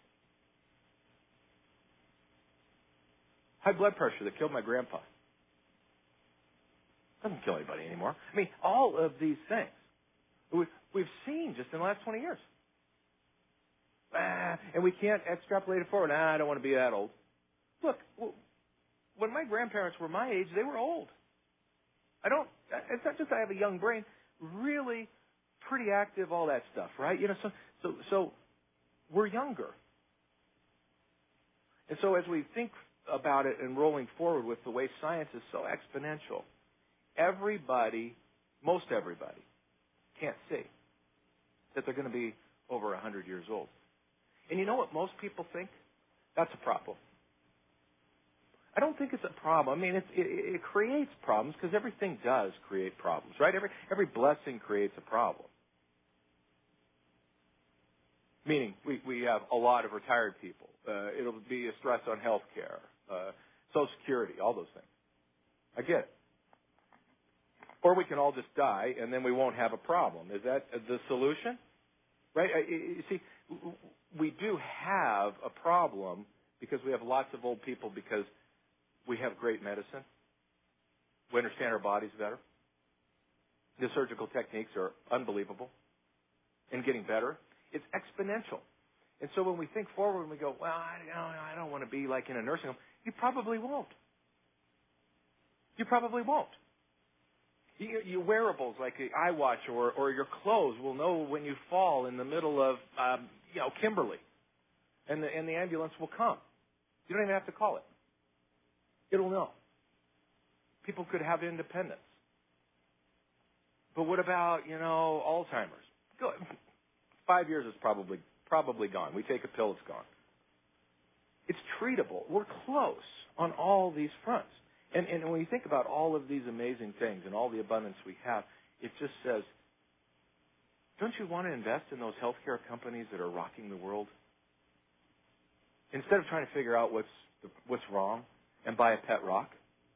High blood pressure that killed my grandpa. Doesn't kill anybody anymore. I mean, all of these things we've, we've seen just in the last twenty years. Ah, and we can't extrapolate it forward. Nah, I don't want to be that old. Look, when my grandparents were my age, they were old. I don't, it's not just I have a young brain, really pretty active, all that stuff, right? You know, so, so, so we're younger. And so as we think about it and rolling forward with the way science is so exponential, everybody, most everybody, can't see that they're going to be over one hundred years old. And you know what most people think? That's a problem. I don't think it's a problem. I mean, it's, it, it creates problems because everything does create problems, right? Every, every blessing creates a problem. Meaning, we, we have a lot of retired people. Uh, it'll be a stress on health care, uh, Social Security, all those things. I get it. Or we can all just die, and then we won't have a problem. Is that the solution? Right? You see, we do have a problem because we have lots of old people because we have great medicine. We understand our bodies better. The surgical techniques are unbelievable and getting better. It's exponential. And so when we think forward and we go, well, I, you know, I don't want to be like in a nursing home, you probably won't. You probably won't. You, your wearables like the iWatch or, or your clothes will know when you fall in the middle of, um, you know, Kimberly, and the, and the ambulance will come. You don't even have to call it. It'll know. People could have independence. But what about, you know, Alzheimer's? Go, five years is probably probably gone. We take a pill, it's gone. It's treatable. We're close on all these fronts. And, and when you think about all of these amazing things and all the abundance we have, it just says, don't you want to invest in those healthcare companies that are rocking the world? Instead of trying to figure out what's what's wrong and buy a pet rock,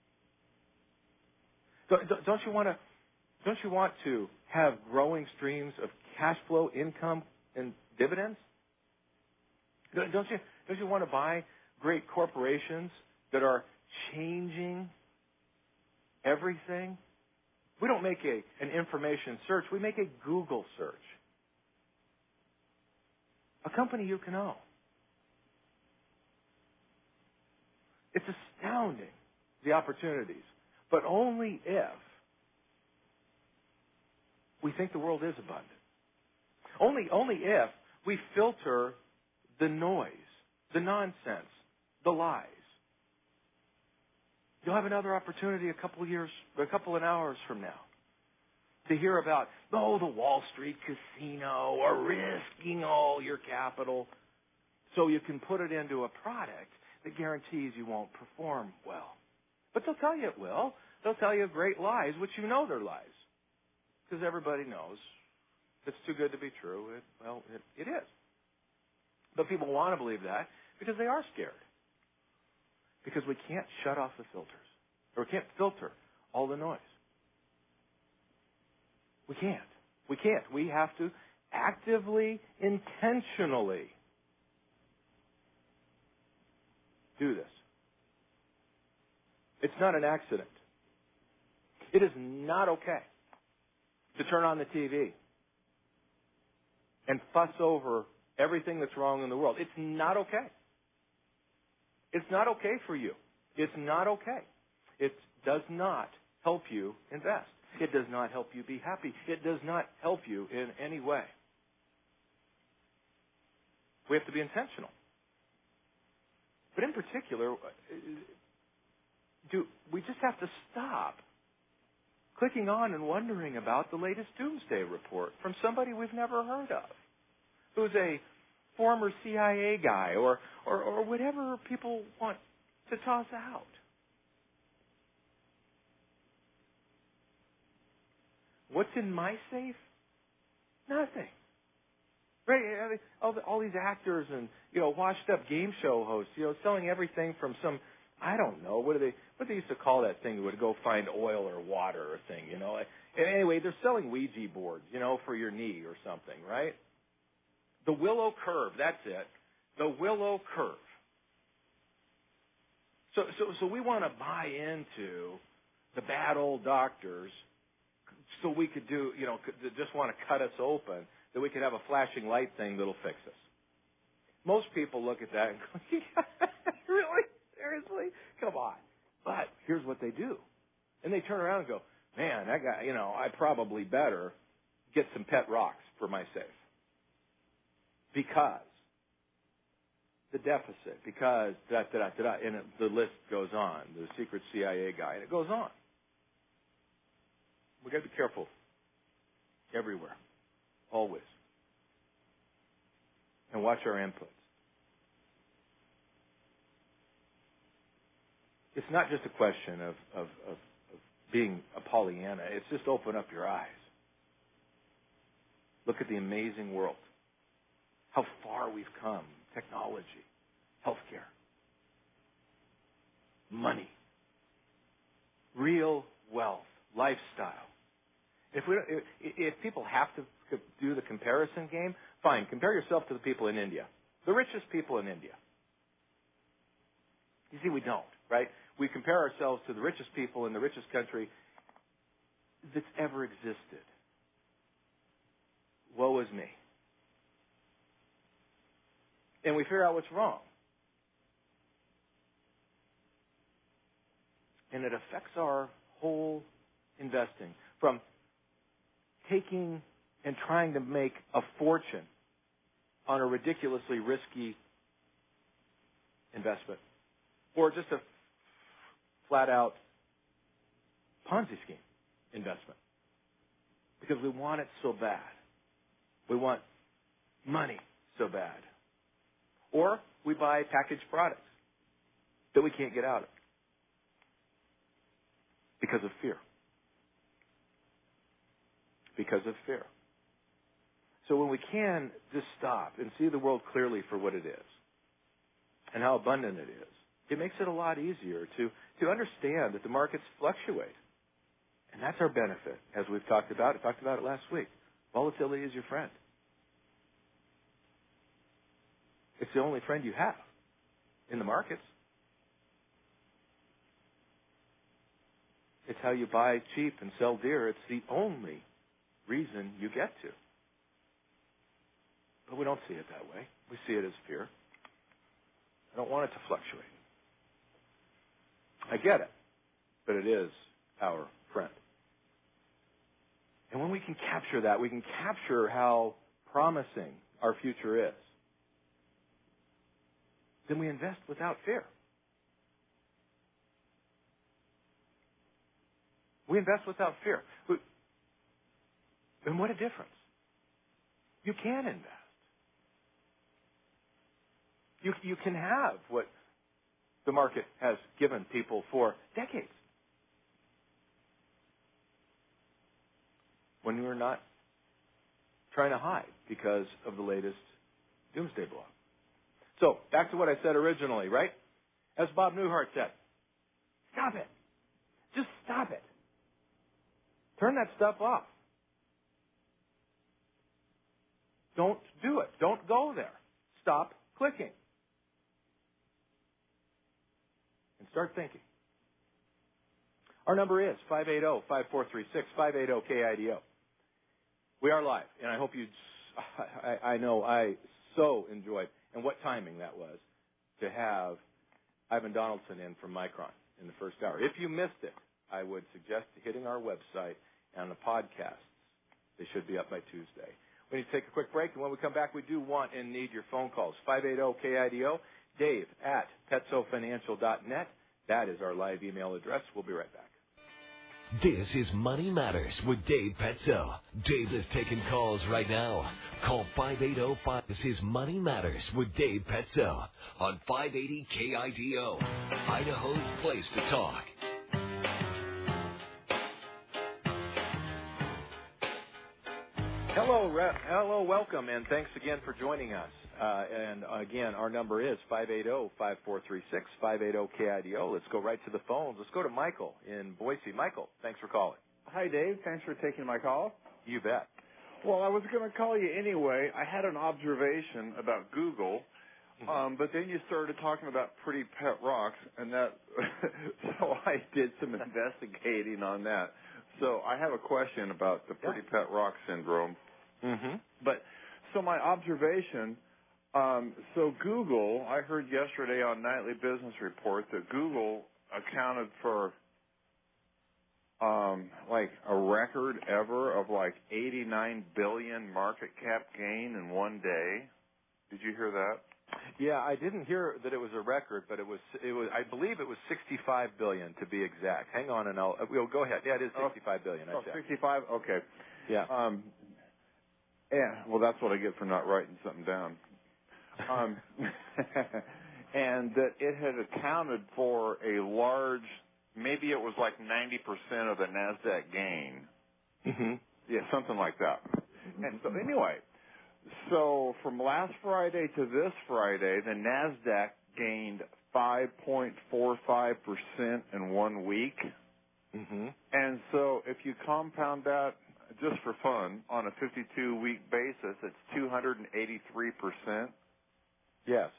don't, don't you want to don't you want to have growing streams of cash flow, income, and dividends? Don't you don't you want to buy great corporations that are changing everything? We don't make a an information search. We make a Google search. A company you can own. It's astounding, the opportunities, but only if we think the world is abundant. Only, only if we filter the noise, the nonsense, the lies. You'll have another opportunity a couple of years, a couple of hours from now to hear about, oh, the Wall Street casino or risking all your capital so you can put it into a product that guarantees you won't perform well. But they'll tell you it will. They'll tell you great lies, which you know they're lies. Because everybody knows it's too good to be true. It, well, it, it is. But people want to believe that because they are scared. Because we can't shut off the filters. Or we can't filter all the noise. We can't. We can't. We have to actively, intentionally do this. It's not an accident. It is not okay to turn on the T V and fuss over everything that's wrong in the world. It's not okay. It's not okay for you. It's not okay. It does not help you invest. It does not help you be happy. It does not help you in any way. We have to be intentional. But in particular, do we just have to stop clicking on and wondering about the latest doomsday report from somebody we've never heard of, who's a former C I A guy or, or, or whatever people want to toss out. What's in my safe? Nothing. Right? I mean, all, the, all these actors and, you know, washed-up game show hosts, you know, selling everything from some, I don't know, what do they, what they used to call that thing that would go find oil or water or thing, you know? And anyway, they're selling Ouija boards, you know, for your knee or something, right? The Willow Curve, that's it. The Willow Curve. So, so, so we want to buy into the bad old doctors so we could do, you know, just want to cut us open, that we could have a flashing light thing that'll fix us. Most people look at that and go, really? Seriously? Come on. But here's what they do. And they turn around and go, man, that guy, you know, I probably better get some pet rocks for my safe. Because the deficit, because da da da da, and it, the list goes on. The secret C I A guy, and it goes on. We've got to be careful everywhere, always, and watch our inputs. It's not just a question of, of, of, of being a Pollyanna. It's just open up your eyes. Look at the amazing world. How far we've come. Technology, healthcare, money, real wealth, lifestyle. If we, if, if people have to do the comparison game, fine. Compare yourself to the people in India, the richest people in India. You see, we don't, right? We compare ourselves to the richest people in the richest country that's ever existed. Woe is me. And we figure out what's wrong. And it affects our whole investing, from taking and trying to make a fortune on a ridiculously risky investment, or just a flat-out Ponzi scheme investment, because we want it so bad. We want money so bad. Or we buy packaged products that we can't get out of because of fear. Because of fear. So when we can just stop and see the world clearly for what it is and how abundant it is, it makes it a lot easier to, to understand that the markets fluctuate. And that's our benefit, as we've talked about. I talked about it last week. Volatility is your friend. It's the only friend you have in the markets. It's how you buy cheap and sell dear. It's the only reason you get to. But we don't see it that way. We see it as fear. I don't want it to fluctuate. I get it, but it is our friend. And when we can capture that, we can capture how promising our future is, then we invest without fear. We invest without fear. And what a difference. You can invest. You, you can have what the market has given people for decades, when you are not trying to hide because of the latest doomsday blog. So, back to what I said originally, right? As Bob Newhart said, stop it. Just stop it. Turn that stuff off. Don't do it. Don't go there. Stop clicking. And start thinking. Our number is five eight zero, five four three six, five eight zero K I D O. We are live, and I hope you, I, I know I so enjoyed, and what timing that was, to have Ivan Donaldson in from Micron in the first hour. If you missed it, I would suggest hitting our website and the podcasts. They should be up by Tuesday. We need to take a quick break, and when we come back, we do want and need your phone calls. five eight zero K I D O, Dave at Petsofinancial dot net. That is our live email address. We'll be right back. This is Money Matters with Dave Petzo. Dave is taking calls right now. Call five eight zero five. This is Money Matters with Dave Petzo on five eighty K I D O, Idaho's place to talk. Hello, re- hello, welcome, and thanks again for joining us. Uh, and again, our number is five eight zero, five four three six, five eight zero K I D O. Let's go right to the phones. Let's go to Michael in Boise. Michael, thanks for calling. Hi, Dave. Thanks for taking my call. You bet. Well, I was going to call you anyway. I had an observation about Google, mm-hmm. um, but then you started talking about Pretty Pet Rocks, and that so I did some investigating on that. So I have a question about the Pretty yeah. Pet Rock syndrome. Mm-hmm. But so my observation. Um, so Google, I heard yesterday on Nightly Business Report that Google accounted for um, like a record ever of like eighty-nine billion market cap gain in one day. Did you hear that? Yeah, I didn't hear that it was a record, but it was. It was. I believe it was sixty-five billion to be exact. Hang on, and I'll. We'll go ahead. Yeah, it is sixty-five billion. I oh, checked. sixty-five. Okay. Yeah. Um, yeah. Well, that's what I get for not writing something down. um, and that it had accounted for a large, maybe it was like ninety percent of the NASDAQ gain. Mm-hmm. Yeah, something like that. And so anyway, so from last Friday to this Friday, the NASDAQ gained five point four five percent in one week. Mm-hmm. And so if you compound that, just for fun, on a fifty-two week basis, it's two hundred eighty-three percent. Yes.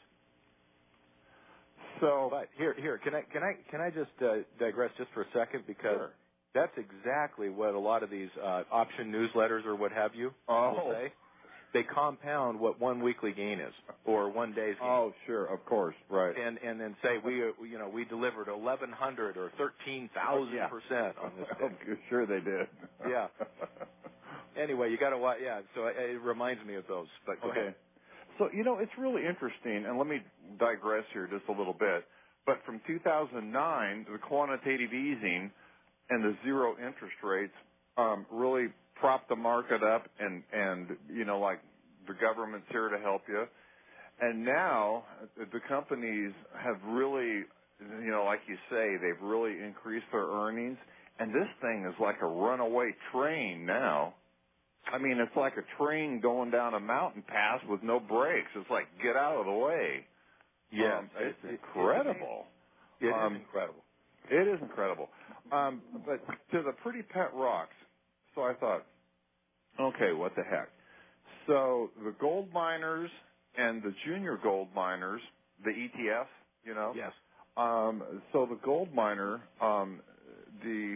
So, but here, here, can I, can I, can I just uh, digress just for a second, because sure. that's exactly what a lot of these uh, option newsletters or what have you oh. will say. They compound what one weekly gain is or one day's gain. Oh, sure, of course, right. And and then say we, uh, you know, we delivered eleven hundred or thirteen thousand percent on this day. Oh, sure they did. Yeah. Anyway, you got to watch. Yeah. So it, it reminds me of those. But go okay. ahead. So, you know, it's really interesting, and let me digress here just a little bit. But from two thousand nine, the quantitative easing and the zero interest rates um, really propped the market up, and, and, you know, like the government's here to help you. And now the companies have really, you know, like you say, they've really increased their earnings. And this thing is like a runaway train now. I mean, it's like a train going down a mountain pass with no brakes. It's like, get out of the way. Yeah, um, it's it, incredible. It, it um, is incredible. It is incredible. Um, but to the Pretty Pet Rocks, so I thought, okay, what the heck? So the gold miners and the junior gold miners, the E T F, you know? Yes. Um, so the gold miner, um, the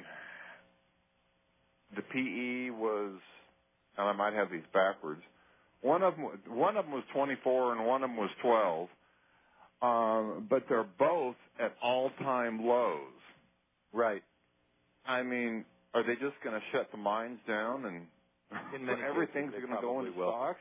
the P E was, and I might have these backwards. One of them, one of them was twenty-four, and one of them was twelve. Um, but they're both at all-time lows. Right. I mean, are they just going to shut the mines down and In many everything's cases, going to go into will. stocks?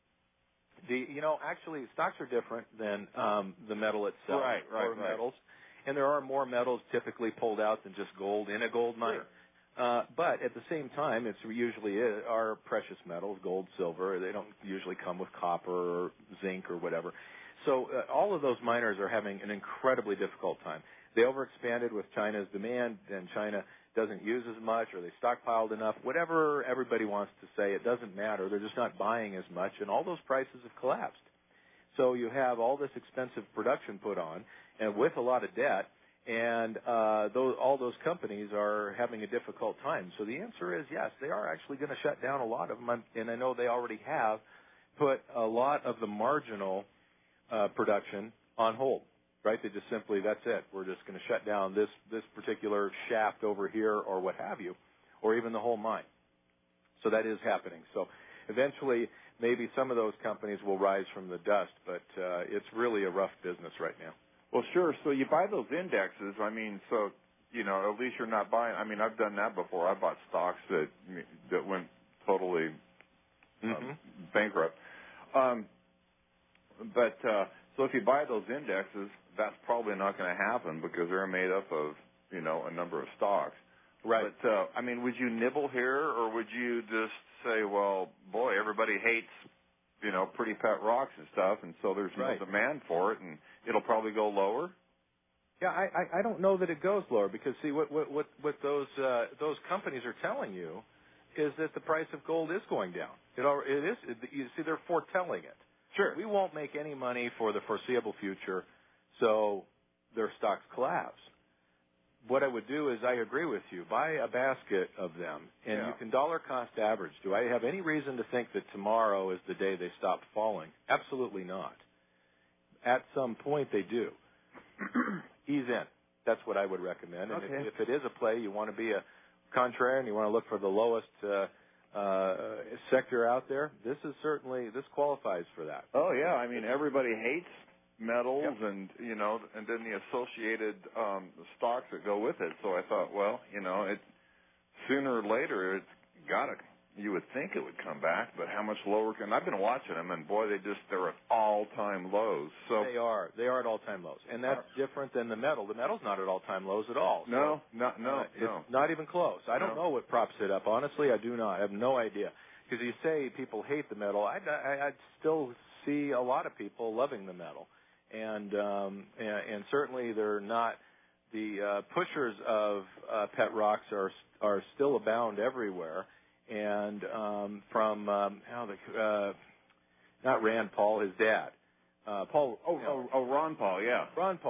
The you know actually stocks are different than um, the metal itself. Right, right, or right. metals, and there are more metals typically pulled out than just gold in a gold mine. Sure. Uh, but at the same time, it's usually is, are precious metals, gold, silver. They don't usually come with copper or zinc or whatever. So uh, all of those miners are having an incredibly difficult time. They overexpanded with China's demand, and China doesn't use as much, or they stockpiled enough. Whatever everybody wants to say, it doesn't matter. They're just not buying as much, and all those prices have collapsed. So you have all this expensive production put on, and with a lot of debt, and uh, those, all those companies are having a difficult time. So the answer is yes, they are actually going to shut down a lot of them, and I know they already have put a lot of the marginal uh, production on hold. Right? They just simply, that's it. We're just going to shut down this, this particular shaft over here or what have you, or even the whole mine. So that is happening. So eventually, maybe some of those companies will rise from the dust, but uh, it's really a rough business right now. Well, sure. So you buy those indexes. I mean, so, you know, at least you're not buying. I mean, I've done that before. I bought stocks that that went totally um, mm-hmm. bankrupt. Um, but uh, so if you buy those indexes, that's probably not going to happen because they're made up of, you know, a number of stocks. Right. But, uh, I mean, would you nibble here, or would you just say, well, boy, everybody hates, you know, Pretty Pet Rocks and stuff, and so there's right. no demand for it, and it'll probably go lower? Yeah, I, I, I don't know that it goes lower because, see, what, what, what, what those, uh, those companies are telling you is that the price of gold is going down. It, it is, it, you see, they're foretelling it. Sure. We won't make any money for the foreseeable future, so their stocks collapse. What I would do is I agree with you. Buy a basket of them, and yeah. you can dollar cost average. Do I have any reason to think that tomorrow is the day they stop falling? Absolutely not. At some point they do. Ease in. That's what I would recommend. And okay. if, if it is a play, you want to be a contrarian, you want to look for the lowest uh, uh, sector out there, this is certainly, this qualifies for that. Oh, yeah. I mean, everybody hates metals yep. and, you know, and then the associated um, stocks that go with it. So I thought, well, you know, it sooner or later it's got to, you would think it would come back, but how much lower can, I've been watching them, and boy, they just, they're at all-time lows. So They are. They are at all-time lows. And that's uh, different than the metal. The metal's not at all-time lows at all. No, so, not, no, uh, no. It's not even close. I don't no. know what props it up. Honestly, I do not. I have no idea. Because you say people hate the metal. I, I, I still see a lot of people loving the metal. And, um, and, and certainly they're not, the uh, pushers of uh, pet rocks are, are still abound everywhere. And um, from um, how the uh, not Rand Paul, his dad, uh, Paul. Oh, you know, oh, oh, Ron Paul, yeah, Ron Paul.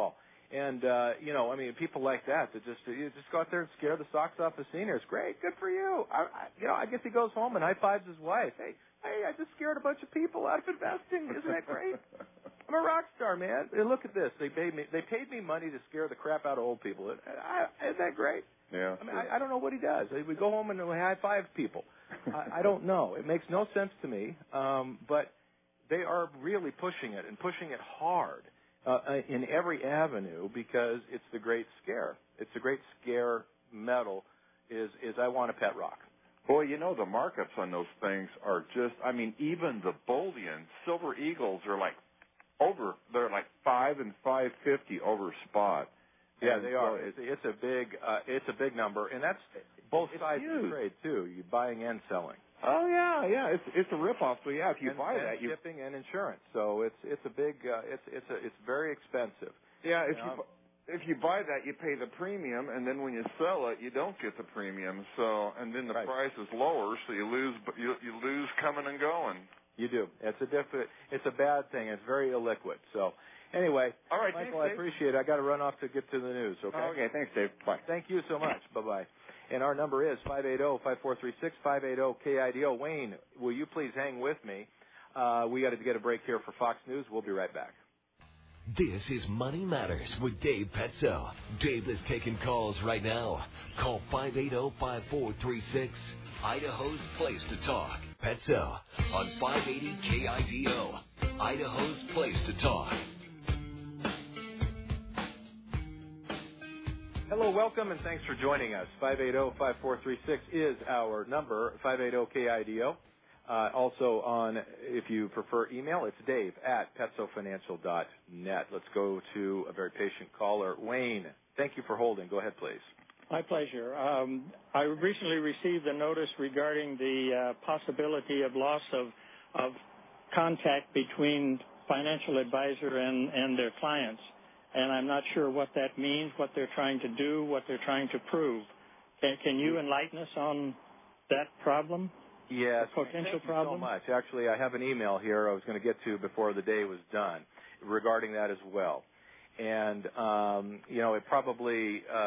And, uh, you know, I mean, people like that that just, you just go out there and scare the socks off the seniors. Great, good for you. I, I, you know, I guess he goes home and high fives his wife. Hey, hey, I just scared a bunch of people out of investing. Isn't that great? I'm a rock star, man. And look at this. They paid me. They paid me money to scare the crap out of old people. I, isn't that great? Yeah. I mean, I, I don't know what he does. We go home and we high five people. I, I don't know. It makes no sense to me. Um, but they are really pushing it and pushing it hard uh, in every avenue because it's the great scare. It's the great scare medal. Is is I want a pet rock. Boy, you know, the markups on those things are just, I mean, even the bullion, Silver Eagles are like over, they're like five and five fifty over spot. Yeah, and they are. So it's, it's a big, uh, it's a big number, and that's both it's sides huge. of the trade too. You buying and selling. Oh yeah, yeah. It's it's a ripoff. So yeah, if you and, buy and that, you shipping and insurance. So it's it's a big, uh, it's it's a, it's very expensive. Yeah, if you, you know, if you buy that, you pay the premium, and then when you sell it, you don't get the premium. So and then the right. price is lower, so you lose you you lose coming and going. You do. It's a different. It's a bad thing. It's very illiquid. So. Anyway, all right, Michael, thanks, I appreciate it. I got to run off to get to the news, okay? Oh, okay, thanks, Dave. Bye. Thank you so much. Bye-bye. And our number is five eight zero, five four three six, five eight zero, K I D O. Wayne, will you please hang with me? Uh, we got to get a break here for Fox News. We'll be right back. This is Money Matters with Dave Petzo. Dave is taking calls right now. Call five eight zero, five four three six, Idaho's place to talk. Petzo on five eighty K I D O, Idaho's place to talk. Hello, welcome, and thanks for joining us. five eight zero, five four three six is our number, five eight zero K I D O. Uh, also on, if you prefer email, it's Dave at petso financial dot net. Let's go to a very patient caller. Wayne, thank you for holding. Go ahead, please. My pleasure. Um, I recently received a notice regarding the uh, possibility of loss of, of contact between financial advisor and, and their clients. And I'm not sure what that means, what they're trying to do, what they're trying to prove. Can, can you enlighten us on that problem? Yes, the potential thank you problem? so much. Actually, I have an email here I was going to get to before the day was done regarding that as well. And, um, you know, it probably, uh,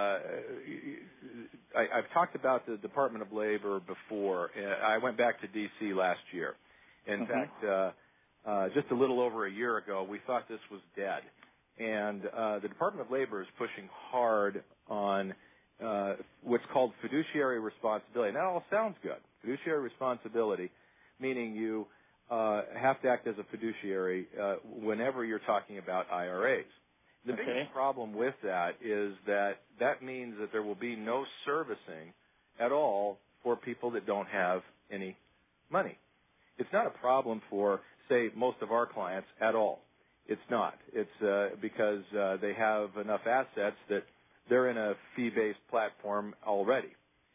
I, I've talked about the Department of Labor before. I went back to D C last year. In mm-hmm. fact, uh, uh, just a little over a year ago, we thought this was dead. And uh, the Department of Labor is pushing hard on uh, what's called fiduciary responsibility. And that all sounds good. Fiduciary responsibility, meaning you uh, have to act as a fiduciary uh, whenever you're talking about I R As. The okay. biggest problem with that is that that means that there will be no servicing at all for people that don't have any money. It's not a problem for, say, most of our clients at all. It's not. It's uh, because uh, they have enough assets that they're in a fee-based platform already.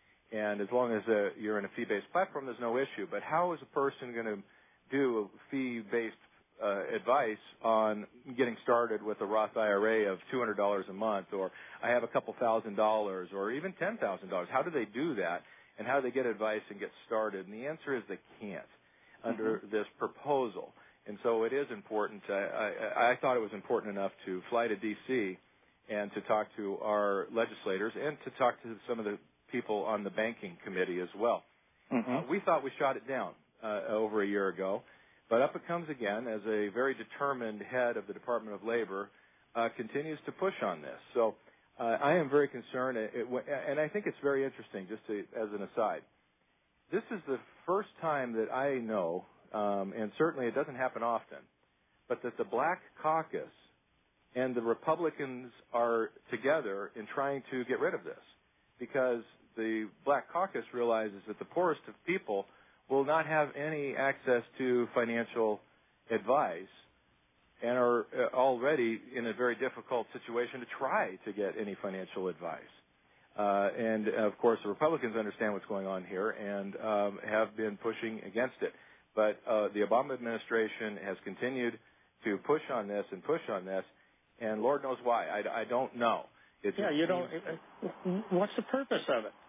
And as long as uh, you're in a fee-based platform, there's no issue. But how is a person going to do a fee-based uh, advice on getting started with a Roth I R A of two hundred dollars a month, or I have a couple thousand dollars, or even ten thousand dollars? How do they do that, and how do they get advice and get started? And the answer is they can't under mm-hmm. this proposal. And so it is important. I, I, I thought it was important enough to fly to D C and to talk to our legislators and to talk to some of the people on the banking committee as well. Mm-hmm. Uh, we thought we shot it down uh, over a year ago, but up it comes again as a very determined head of the Department of Labor uh, continues to push on this. So uh, I am very concerned, it, it, and I think it's very interesting, just to, as an aside. This is the first time that I know, Um, and certainly it doesn't happen often, but that the Black Caucus and the Republicans are together in trying to get rid of this, because the Black Caucus realizes that the poorest of people will not have any access to financial advice and are already in a very difficult situation to try to get any financial advice. Uh, and, of course, the Republicans understand what's going on here and um, have been pushing against it. But uh, the Obama administration has continued to push on this and push on this, and Lord knows why. I, I don't know. It yeah, you don't. What's the purpose of it?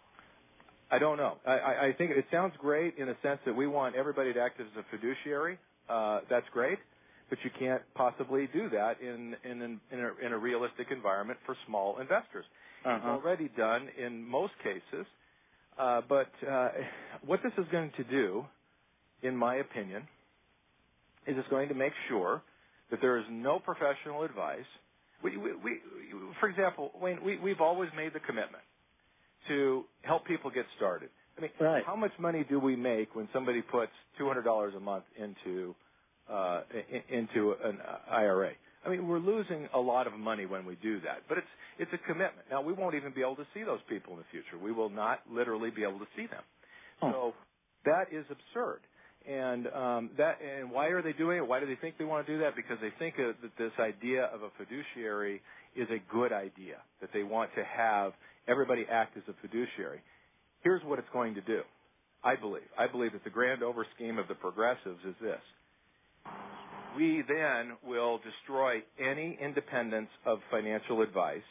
I don't know. I, I think it sounds great in the sense that we want everybody to act as a fiduciary. Uh, that's great. but you can't possibly do that in in in, in, a, in a realistic environment for small investors. Uh-huh. It's already done in most cases, uh, but uh, what this is going to do, in my opinion, is it's going to make sure that there is no professional advice. We, we, we for example, Wayne, we, we've always made the commitment to help people get started. I mean, right. How much money do we make when somebody puts two hundred dollars a month into uh, into an I R A? I mean, we're losing a lot of money when we do that, but it's it's a commitment. Now, we won't even be able to see those people in the future. We will not literally be able to see them. Oh. So that is absurd. And um, that and why are they doing it? Why do they think they want to do that? Because they think uh, that this idea of a fiduciary is a good idea, that they want to have everybody act as a fiduciary. Here's what it's going to do, I believe. I believe that the grand over scheme of the progressives is this. We then will destroy any independence of financial advice.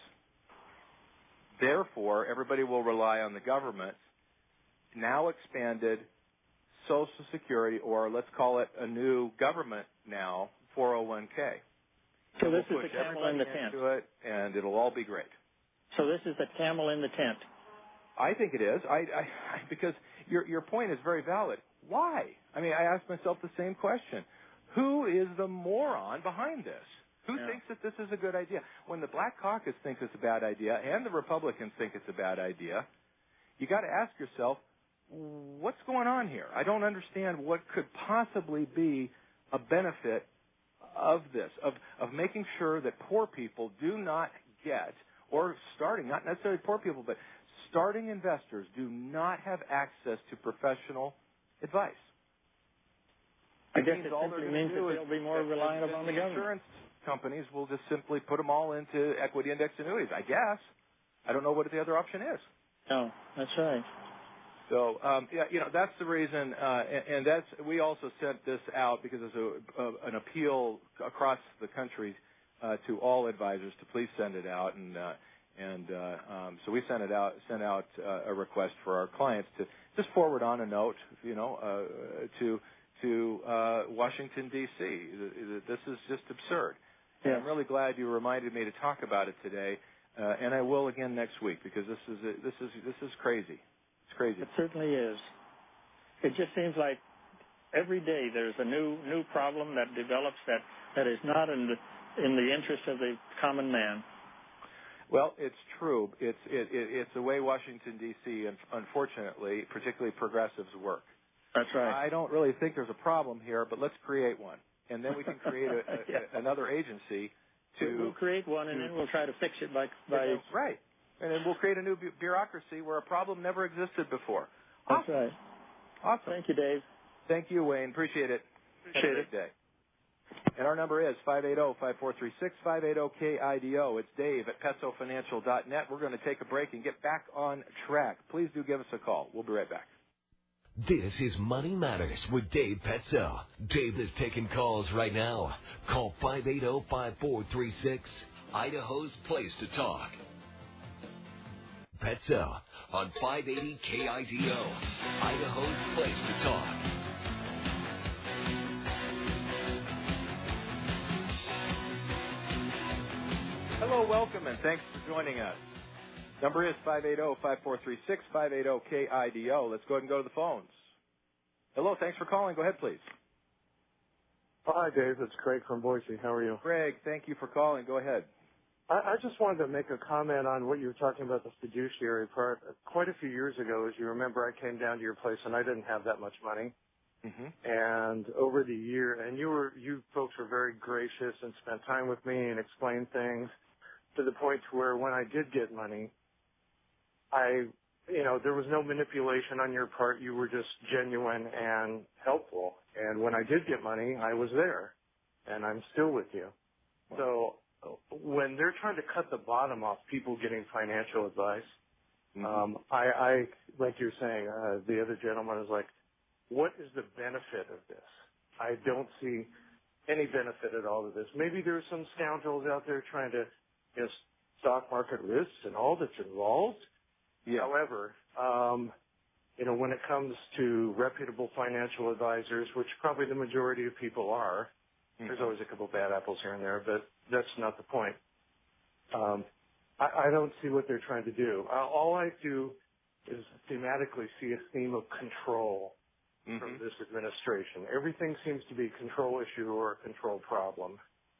Therefore, everybody will rely on the government, now expanded Social Security, or let's call it a new government now, four oh one k. So and this we'll is push the camel in the tent. into it, and it'll all be great. So this is the camel in the tent. I think it is. I, I, because your your point is very valid. Why? I mean, I ask myself the same question. Who is the moron behind this? Who yeah. thinks that this is a good idea? When the Black Caucus thinks it's a bad idea and the Republicans think it's a bad idea, you got to ask yourself, what's going on here? I don't understand what could possibly be a benefit of this, of, of making sure that poor people do not get, or starting, not necessarily poor people, but starting investors do not have access to professional advice. I It guess means it all they're simply going means to do that is they'll be more that, reliant that upon the the government. insurance companies will just simply put them all into equity index annuities, I guess. I don't know what the other option is. No, that's right. So, um, yeah, you know, that's the reason, uh, and, and that's, we also sent this out because there's a, a, an appeal across the country uh, to all advisors to please send it out, and uh, and uh, um, so we sent it out, sent out uh, a request for our clients to just forward on a note, you know, uh, to to uh, Washington D C. This is just absurd. Yes. And I'm really glad you reminded me to talk about it today, uh, and I will again next week because this is a, this is this is crazy. It's crazy. It certainly is. It just seems like every day there's a new new problem that develops that, that is not in the in the interest of the common man. Well, it's true. It's it, it, it's the way Washington D C and unfortunately, particularly progressives work. That's right. I don't really think there's a problem here, but let's create one, and then we can create a, a, yeah. another agency to. We'll create one, and then we'll try to fix it by by. Right, and then we'll create a new bu- bureaucracy where a problem never existed before. That's Awesome. right. Awesome. Thank you, Dave. Thank you, Wayne. Appreciate it. Appreciate Have a great day. And our number is five eight zero, five four three six, five eight zero, K I D O. It's Dave at Petso Financial dot net. We're going to take a break and get back on track. Please do give us a call. We'll be right back. This is Money Matters with Dave Petso. Dave is taking calls right now. Call five eight zero, five four three six, Idaho's place to talk. Petso on five eighty K I D O, Idaho's place to talk. Hello, welcome, and thanks for joining us. Number is five eight zero, five four three six, five eight zero, K I D O. Let's go ahead and go to the phones. Hello, thanks for calling. Go ahead, please. Hi, Dave. It's Craig from Boise. How are you? Craig, thank you for calling. Go ahead. I, I just wanted to make a comment on what you were talking about, the fiduciary part. Quite a few years ago, as you remember, I came down to your place, and I didn't have that much money. Mm-hmm. And over the year, and you were you folks were very gracious and spent time with me and explained things to the point to where when I did get money, I, you know, there was no manipulation on your part. You were just genuine and helpful. And when I did get money, I was there, and I'm still with you. So when they're trying to cut the bottom off people getting financial advice, mm-hmm. um, I, I, like you're saying, uh, the other gentleman is like, what is the benefit of this? I don't see any benefit at all to this. Maybe there's some scoundrels out there trying to, you know, stock market risks and all that's involved. Yeah. However, um, you know, when it comes to reputable financial advisors, which probably the majority of people are, Mm-hmm. There's always a couple bad apples here and there, but that's not the point. Um, I, I don't see what they're trying to do. Uh, all I do is thematically see a theme of control mm-hmm. from this administration. Everything seems to be a control issue or a control problem.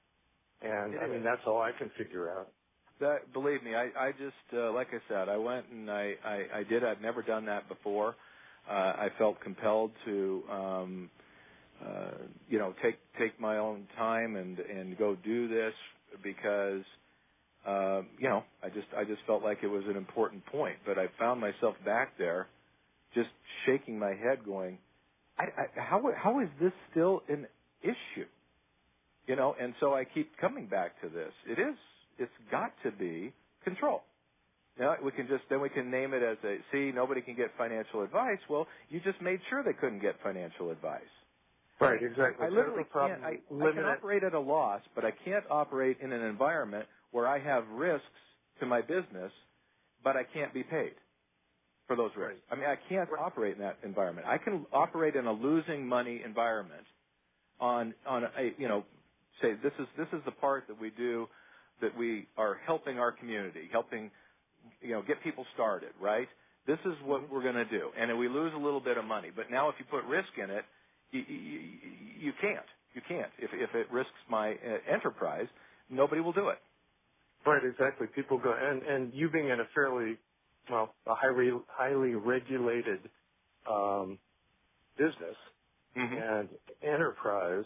And, I mean, that's all I can figure out. That, believe me, I, I just, uh, like I said, I went and I, I, I did. I've never done that before. Uh, I felt compelled to, um, uh, you know, take take my own time and, and go do this because, uh, you know, I just I just felt like it was an important point. But I found myself back there, just shaking my head, going, I, I, how how is this still an issue? You know, and so I keep coming back to this. It is. It's got to be control. Now we can just then we can name it as a see nobody can get financial advice. Well, you just made sure they couldn't get financial advice. Right, exactly. I literally can't. I, I can operate at a loss, but I can't operate in an environment where I have risks to my business, but I can't be paid for those risks. Right. I mean, I can't right. operate in that environment. I can operate in a losing money environment. On on a you know say this is this is the part that we do. That we are helping our community, helping, you know, get people started, right? This is what we're going to do. And we lose a little bit of money. But now if you put risk in it, you, you, you can't. You can't. If, if it risks my uh, enterprise, nobody will do it. Right, exactly. People go, and, and you being in a fairly, well, a highly, highly regulated um, business mm-hmm. and enterprise,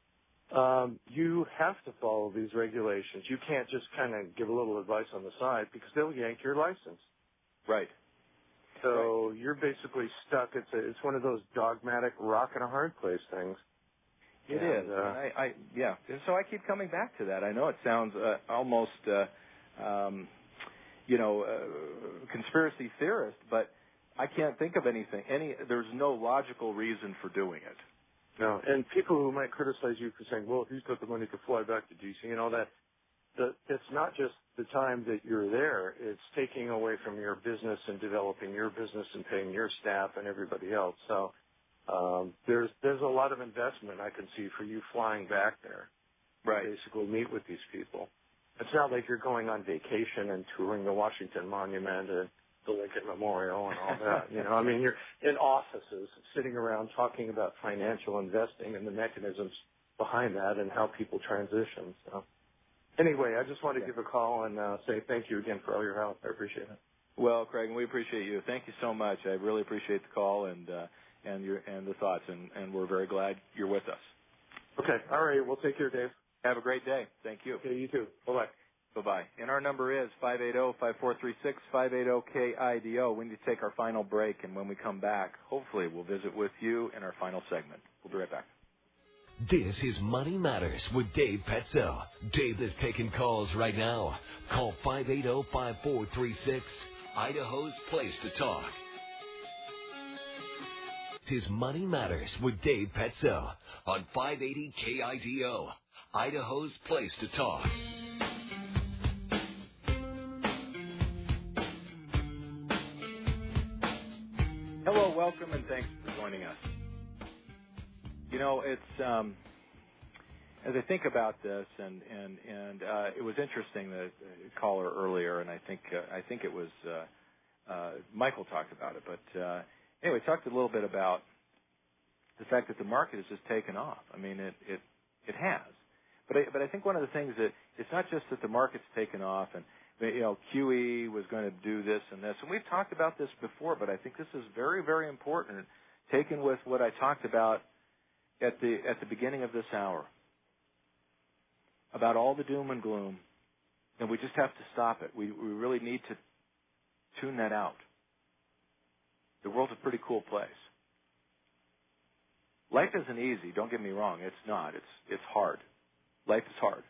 Um, you have to follow these regulations. You can't just kind of give a little advice on the side because they'll yank your license. Right. So right. you're basically stuck. It's a, it's one of those dogmatic rock and a hard place things. It and, is. Uh, I, I, yeah. And so I keep coming back to that. I know it sounds uh, almost, uh, um, you know, uh, conspiracy theorist, but I can't think of anything. Any. There's no logical reason for doing it. No, and people who might criticize you for saying, well, who's got the money to fly back to D C and all that, the, it's not just the time that you're there. It's taking away from your business and developing your business and paying your staff and everybody else. So um, there's there's a lot of investment I can see for you flying back there. Right. To basically meet with these people. It's not like you're going on vacation and touring the Washington Monument and the Lincoln Memorial and all that. You know, I mean, you're in offices sitting around talking about financial investing and the mechanisms behind that and how people transition. So anyway, I just wanted to give a call and uh, say thank you again for all your help. I appreciate it. Well, Craig, we appreciate you. Thank you so much. I really appreciate the call and uh, and your and the thoughts, and, and we're very glad you're with us. Okay. All right. Well, take care, Dave. Have a great day. Thank you. Okay, you too. Bye-bye. Bye-bye. And our number is five eight zero, five four three six, five eight zero K I D O. We need to take our final break, and when we come back, hopefully we'll visit with you in our final segment. We'll be right back. This is Money Matters with Dave Petzo. Dave is taking calls right now. Call five eight zero, five four three six, Idaho's place to talk. This is Money Matters with Dave Petzo on five eighty K I D O, Idaho's place to talk. Hello, welcome, and thanks for joining us. You know, it's um, as I think about this, and and and uh, it was interesting the caller earlier, and I think uh, I think it was uh, uh, Michael talked about it, but uh, anyway, talked a little bit about the fact that the market has just taken off. I mean, it it it has, but I, but I think one of the things that it's not just that the market's taken off and you know, Q E was going to do this and this. And we've talked about this before, but I think this is very, very important, taken with what I talked about at the at the beginning of this hour, about all the doom and gloom. And we just have to stop it. We, we really need to tune that out. The world's a pretty cool place. Life isn't easy. Don't get me wrong. It's not. It's it's hard. Life is hard.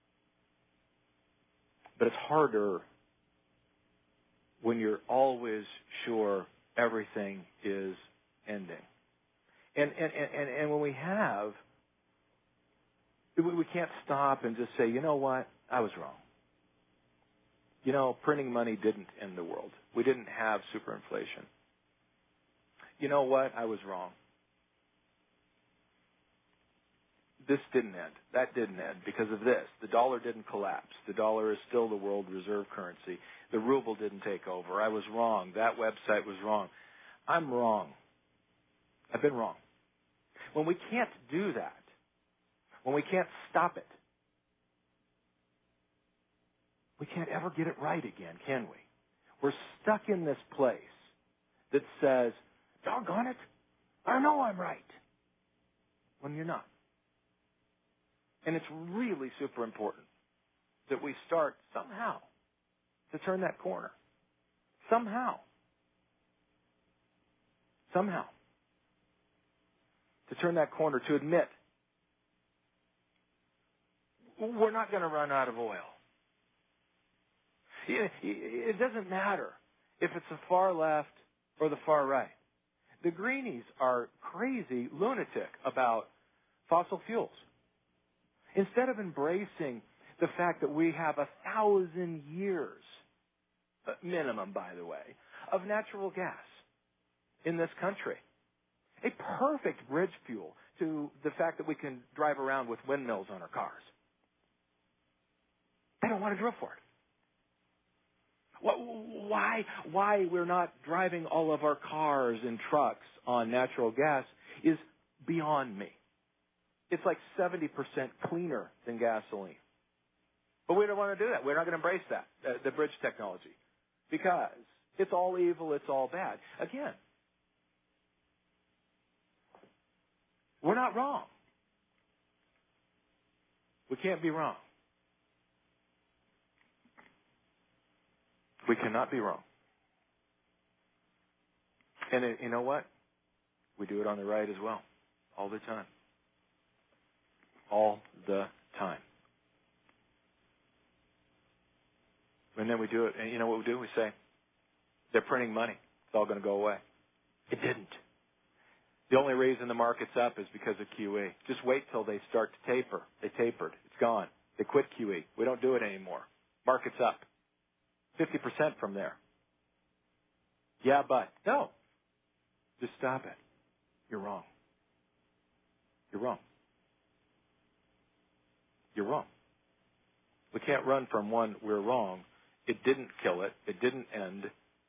But it's harder when you're always sure everything is ending. And and, and, and when we have, we can't stop and just say, you know what, I was wrong. You know, printing money didn't end the world. We didn't have superinflation. You know what, I was wrong. this didn't end. That didn't end because of this. The dollar didn't collapse. The dollar is still the world reserve currency. The ruble didn't take over. I was wrong. That website was wrong. I'm wrong. I've been wrong. When we can't do that, when we can't stop it, we can't ever get it right again, can we? We're stuck in this place that says, doggone it, I know I'm right, when you're not. And it's really super important that we start somehow to turn that corner. Somehow. Somehow. To turn that corner, to admit we're not going to run out of oil. It doesn't matter if it's the far left or the far right. The greenies are crazy lunatic about fossil fuels. Instead of embracing the fact that we have a thousand years, minimum, by the way, of natural gas in this country, a perfect bridge fuel to the fact that we can drive around with windmills on our cars. They don't want to drill for it. Why, why we're not driving all of our cars and trucks on natural gas is beyond me. It's like seventy percent cleaner than gasoline. But we don't want to do that. We're not going to embrace that, the bridge technology, because it's all evil, it's all bad. Again, we're not wrong. We can't be wrong. We cannot be wrong. And it, you know what? We do it on the right as well, all the time. All the time. And then we do it, and you know what we do? We say, they're printing money. It's all going to go away. It didn't. The only reason the market's up is because of Q E. Just wait till they start to taper. They tapered. It's gone. They quit Q E. We don't do it anymore. Market's up. fifty percent from there. Yeah, but. No. Just stop it. You're wrong. You're wrong. You're wrong. We can't run from one, we're wrong. It didn't kill it. It didn't end.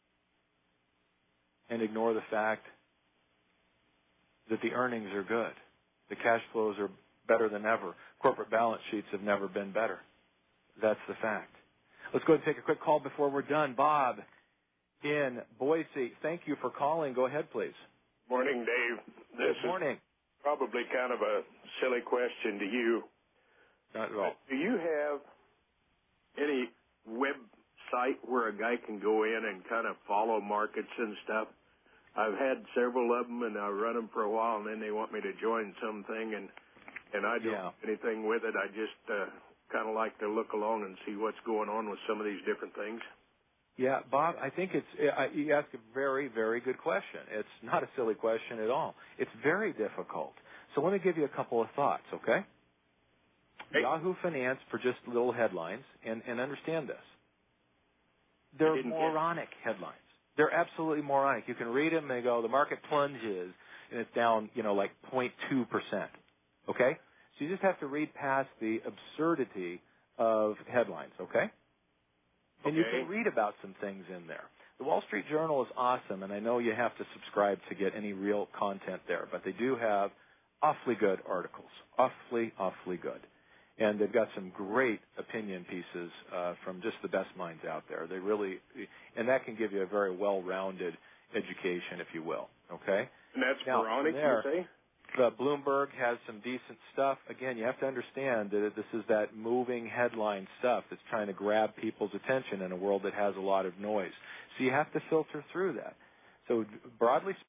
And ignore the fact that the earnings are good. The cash flows are better than ever. Corporate balance sheets have never been better. That's the fact. Let's go ahead and take a quick call before we're done. Bob in Boise, thank you for calling. Go ahead, please. Morning, Dave. This Good morning. is probably kind of a silly question to you. Not at all. Do you have any website where a guy can go in and kind of follow markets and stuff? I've had several of them, and I run them for a while, and then they want me to join something, and and I don't Yeah. do anything with it. I just uh, kind of like to look along and see what's going on with some of these different things. Yeah, Bob, I think it's, uh, you ask a very, very good question. It's not a silly question at all. It's very difficult. So let me give you a couple of thoughts, okay? Hey. Yahoo Finance for just little headlines, and, and understand this. They're moronic headlines. They're absolutely moronic. You can read them, and they go, the market plunges, and it's down, you know, like zero point two percent, okay? So you just have to read past the absurdity of headlines, okay? And okay. you can read about some things in there. The Wall Street Journal is awesome, and I know you have to subscribe to get any real content there, but they do have awfully good articles, awfully, awfully good. And they've got some great opinion pieces uh, from just the best minds out there. They really, and that can give you a very well-rounded education, if you will, okay? And that's now, moronic, there, you say? Uh, Bloomberg has some decent stuff. Again, you have to understand that this is that moving headline stuff that's trying to grab people's attention in a world that has a lot of noise. So you have to filter through that. So broadly